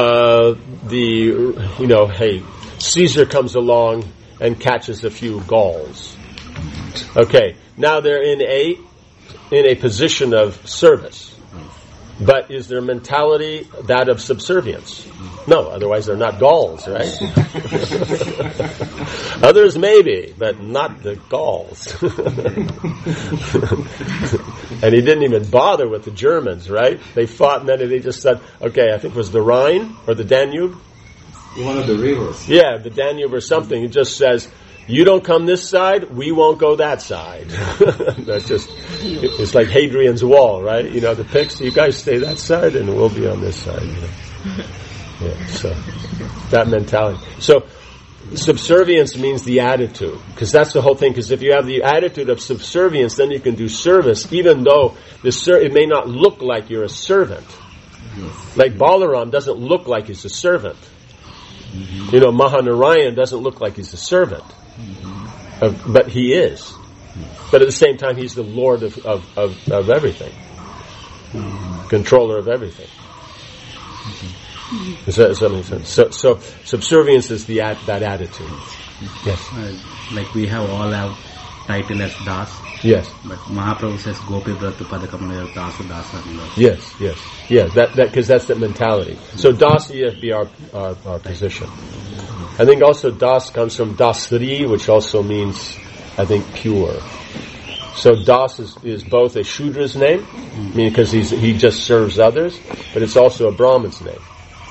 hey, Caesar comes along and catches a few Gauls. Okay, now they're in a position of service. But is their mentality that of subservience? No, otherwise they're not Gauls, right? Others maybe, but not the Gauls. And he didn't even bother with the Germans, right? They fought and then they just said, okay, I think it was the Rhine or the Danube? One of the rivers. Yeah, the Danube or something. It just says, you don't come this side, we won't go that side. It's like Hadrian's Wall, right? The Picts, you guys stay that side and we'll be on this side. Yeah, so that mentality. So subservience means the attitude, because that's the whole thing. Because if you have the attitude of subservience, then you can do service, even though it may not look like you're a servant. Like Balaram doesn't look like he's a servant. Mahanarayan doesn't look like he's a servant. But he is. But at the same time, he's the Lord of everything. Controller of everything. Does that make sense? So subservience is that attitude. Yes. Like we all have title as Das. Yes. But Mahaprabhu says Gopi Vratu Padakamalaya Dasu Dasa. Yes. That because that's the mentality. So Dasya be our position. I think also Das comes from Dasri, which also means, I think, pure. So Das is both a Shudra's name, meaning because he just serves others, but it's also a Brahman's name.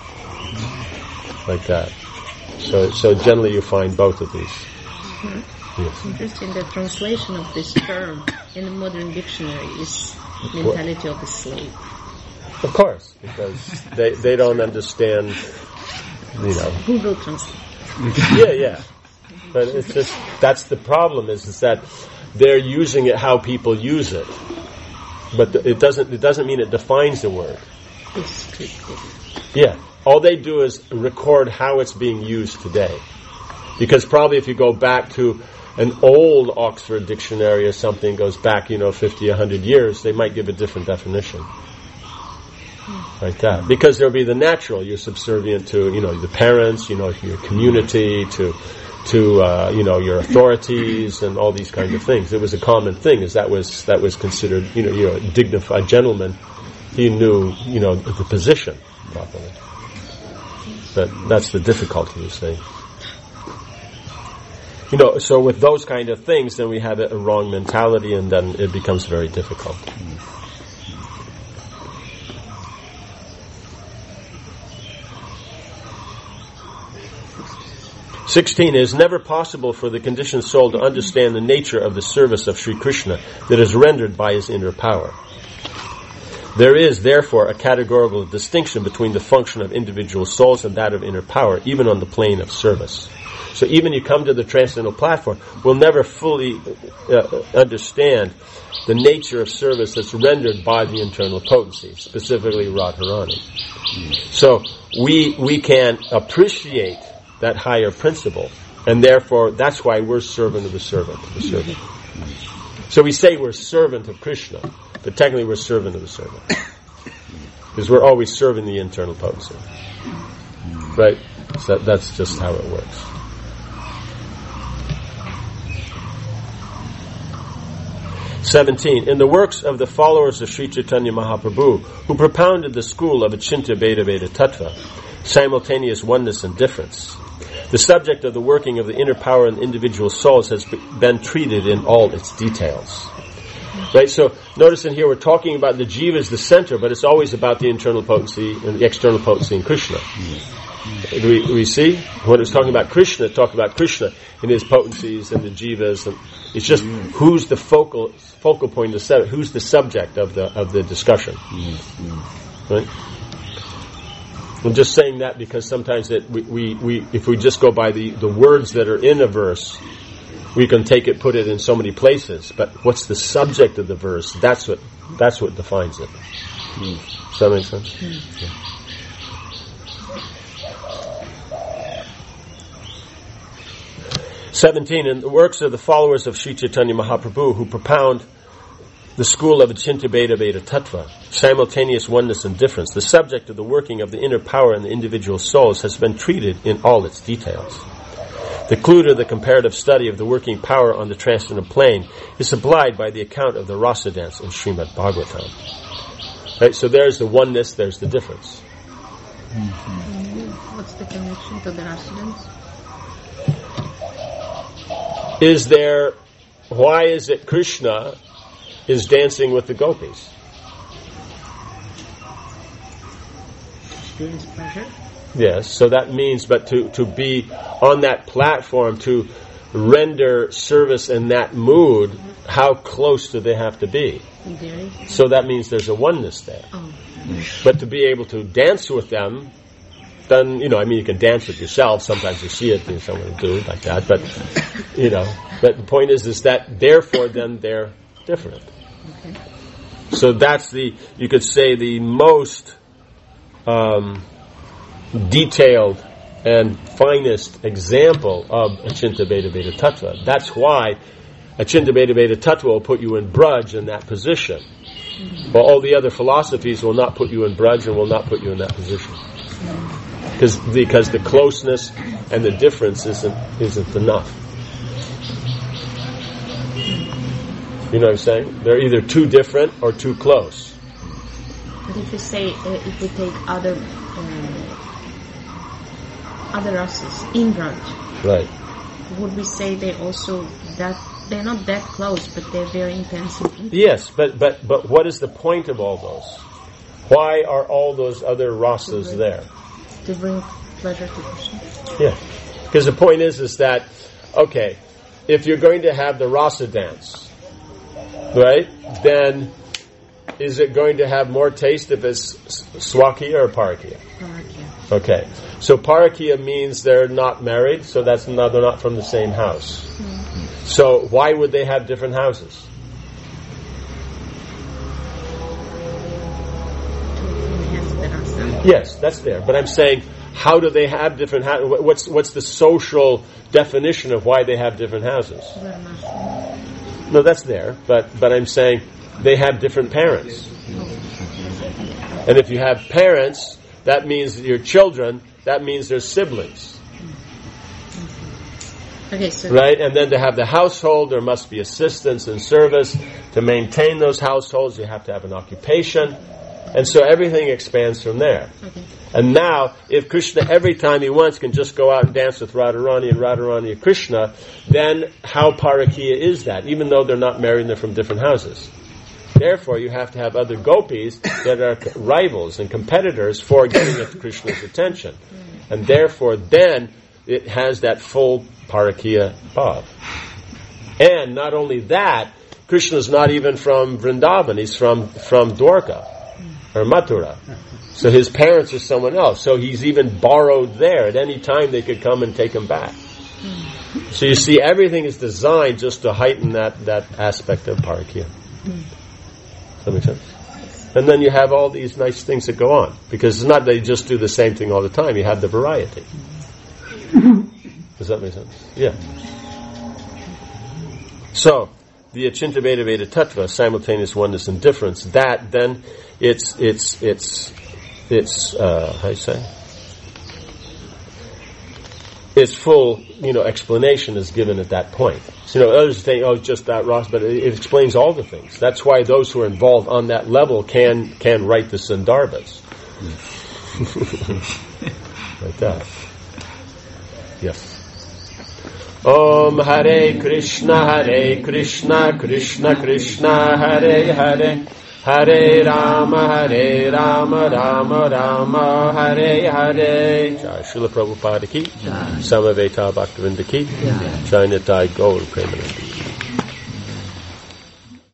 Like that. So generally you find both of these. Yes. Interesting. The translation of this term in the modern dictionary is mentality of the slave. Of course, because they don't understand, Google Translate. Yeah. But it's just, that's the problem is that they're using it how people use it. But it doesn't mean it defines the word. Yeah. All they do is record how it's being used today. Because probably if you go back to an old Oxford dictionary or something, goes back, 50, 100 years, they might give a different definition. Like that. Because there'll be the natural, you're subservient to, the parents, your community, to your authorities and all these kinds of things. It was a common thing, as that was considered, a dignified gentleman. He knew, the position properly. But that's the difficulty, you see. So with those kind of things, then we have a wrong mentality, and then it becomes very difficult. (16) It is never possible for the conditioned soul to understand the nature of the service of Sri Krishna that is rendered by his inner power. There is, therefore, a categorical distinction between the function of individual souls and that of inner power, even on the plane of service. So even you come to the transcendental platform, we'll never fully understand the nature of service that's rendered by the internal potency, specifically Radharani. So we can appreciate that higher principle, and therefore that's why we're servant of the servant. So we say we're servant of Krishna, but technically we're servant of the servant. Because we're always serving the internal potency. Right? So that's just how it works. (17) In the works of the followers of Sri Chaitanya Mahaprabhu, who propounded the school of Achintya Bheda Bheda Tattva, simultaneous oneness and difference, the subject of the working of the inner power in individual souls has been treated in all its details. Right, so notice in here we're talking about the jiva as the center, but it's always about the internal potency and the external potency in Krishna. Do we see? When it's talking about Krishna, it's talking about Krishna in his potencies and the jivas, and it's just who's the focal point of the center, who's the subject of the discussion. Right? I'm just saying that because sometimes we if we just go by the words that are in a verse, we can put it in so many places. But what's the subject of the verse? That's what defines it. Does that make sense? Yeah. (17) In the works of the followers of Sri Chaitanya Mahaprabhu, who propound the school of Achintya Bheda Bheda Tattva, simultaneous oneness and difference, the subject of the working of the inner power in the individual souls has been treated in all its details. The clue to the comparative study of the working power on the transcendental plane is supplied by the account of the rasa dance in Srimad Bhagavatam. Right, so there's the oneness, there's the difference. What's the connection to the rasa dance? Why is it Krishna is dancing with the gopis? Experience pleasure. Yes, so that means, but to be on that platform, to render service in that mood, how close do they have to be? Very. So that means there's a oneness there. Oh. But to be able to dance with them, then, you can dance with yourself. Sometimes you see it, someone do it like that. But, but the point is that therefore then they're different. Okay. So that's you could say the most detailed and finest example of Achintya Bheda Bheda Tattva. That's why Achinta Bheda Bheda Tattva will put you in Braj in that position. But all the other philosophies will not put you in Braj and will not put you in that position. Because the closeness and the difference isn't enough. You know what I'm saying? They're either too different or too close. But if we say, if we take other rasas in Braj, right? Would we say they also they're not that close, but they're very intense? Yes, but what is the point of all those? Why are all those other rasas there? To bring pleasure to Krishna. Yeah, because the point is that, okay, if you're going to have the rasa dance, right, then is it going to have more taste if it's swakiya or parakiya? Parakiya. Okay, so parakiya means they're not married, so they're not from the same house. Mm-hmm. So why would they have different houses? Yes, that's there. But I'm saying, how do they have different houses? What's the social definition of why they have different houses? No, that's there. But I'm saying they have different parents. And if you have parents, that means your children, that means their siblings. Okay, so right? And then to have the household, there must be assistance and service. To maintain those households, you have to have an occupation. And so everything expands from there. Okay. And now, if Krishna every time he wants can just go out and dance with Radharani and Radharani and Krishna, then how parakiya is that? Even though they're not married and they're from different houses. Therefore, you have to have other gopis that are rivals and competitors for getting Krishna's attention. And therefore, then, it has that full parakiya bhav. And not only that, Krishna's not even from Vrindavan, he's from Dwarka or Mathura. So his parents are someone else. So he's even borrowed there. At any time they could come and take him back. So you see, everything is designed just to heighten that aspect of parakiya. Does that make sense? And then you have all these nice things that go on. Because it's not that you just do the same thing all the time. You have the variety. Does that make sense? Yeah. So, the Achinta Bheda Bheda Tattva, simultaneous oneness and difference, that then it's how you say? Its full, explanation is given at that point. So, others think, just that Ross, but it explains all the things. That's why those who are involved on that level can write the Sandarbhas. Like that. Yes. Om Hare Krishna, Krishna Krishna, Hare Hare, Hare Rama, Rama Rama, Hare Hare. Jai Srila Prabhupada ki, Samaveta Bhaktivinoda ki, Jai Nitai Gaur Premanandi.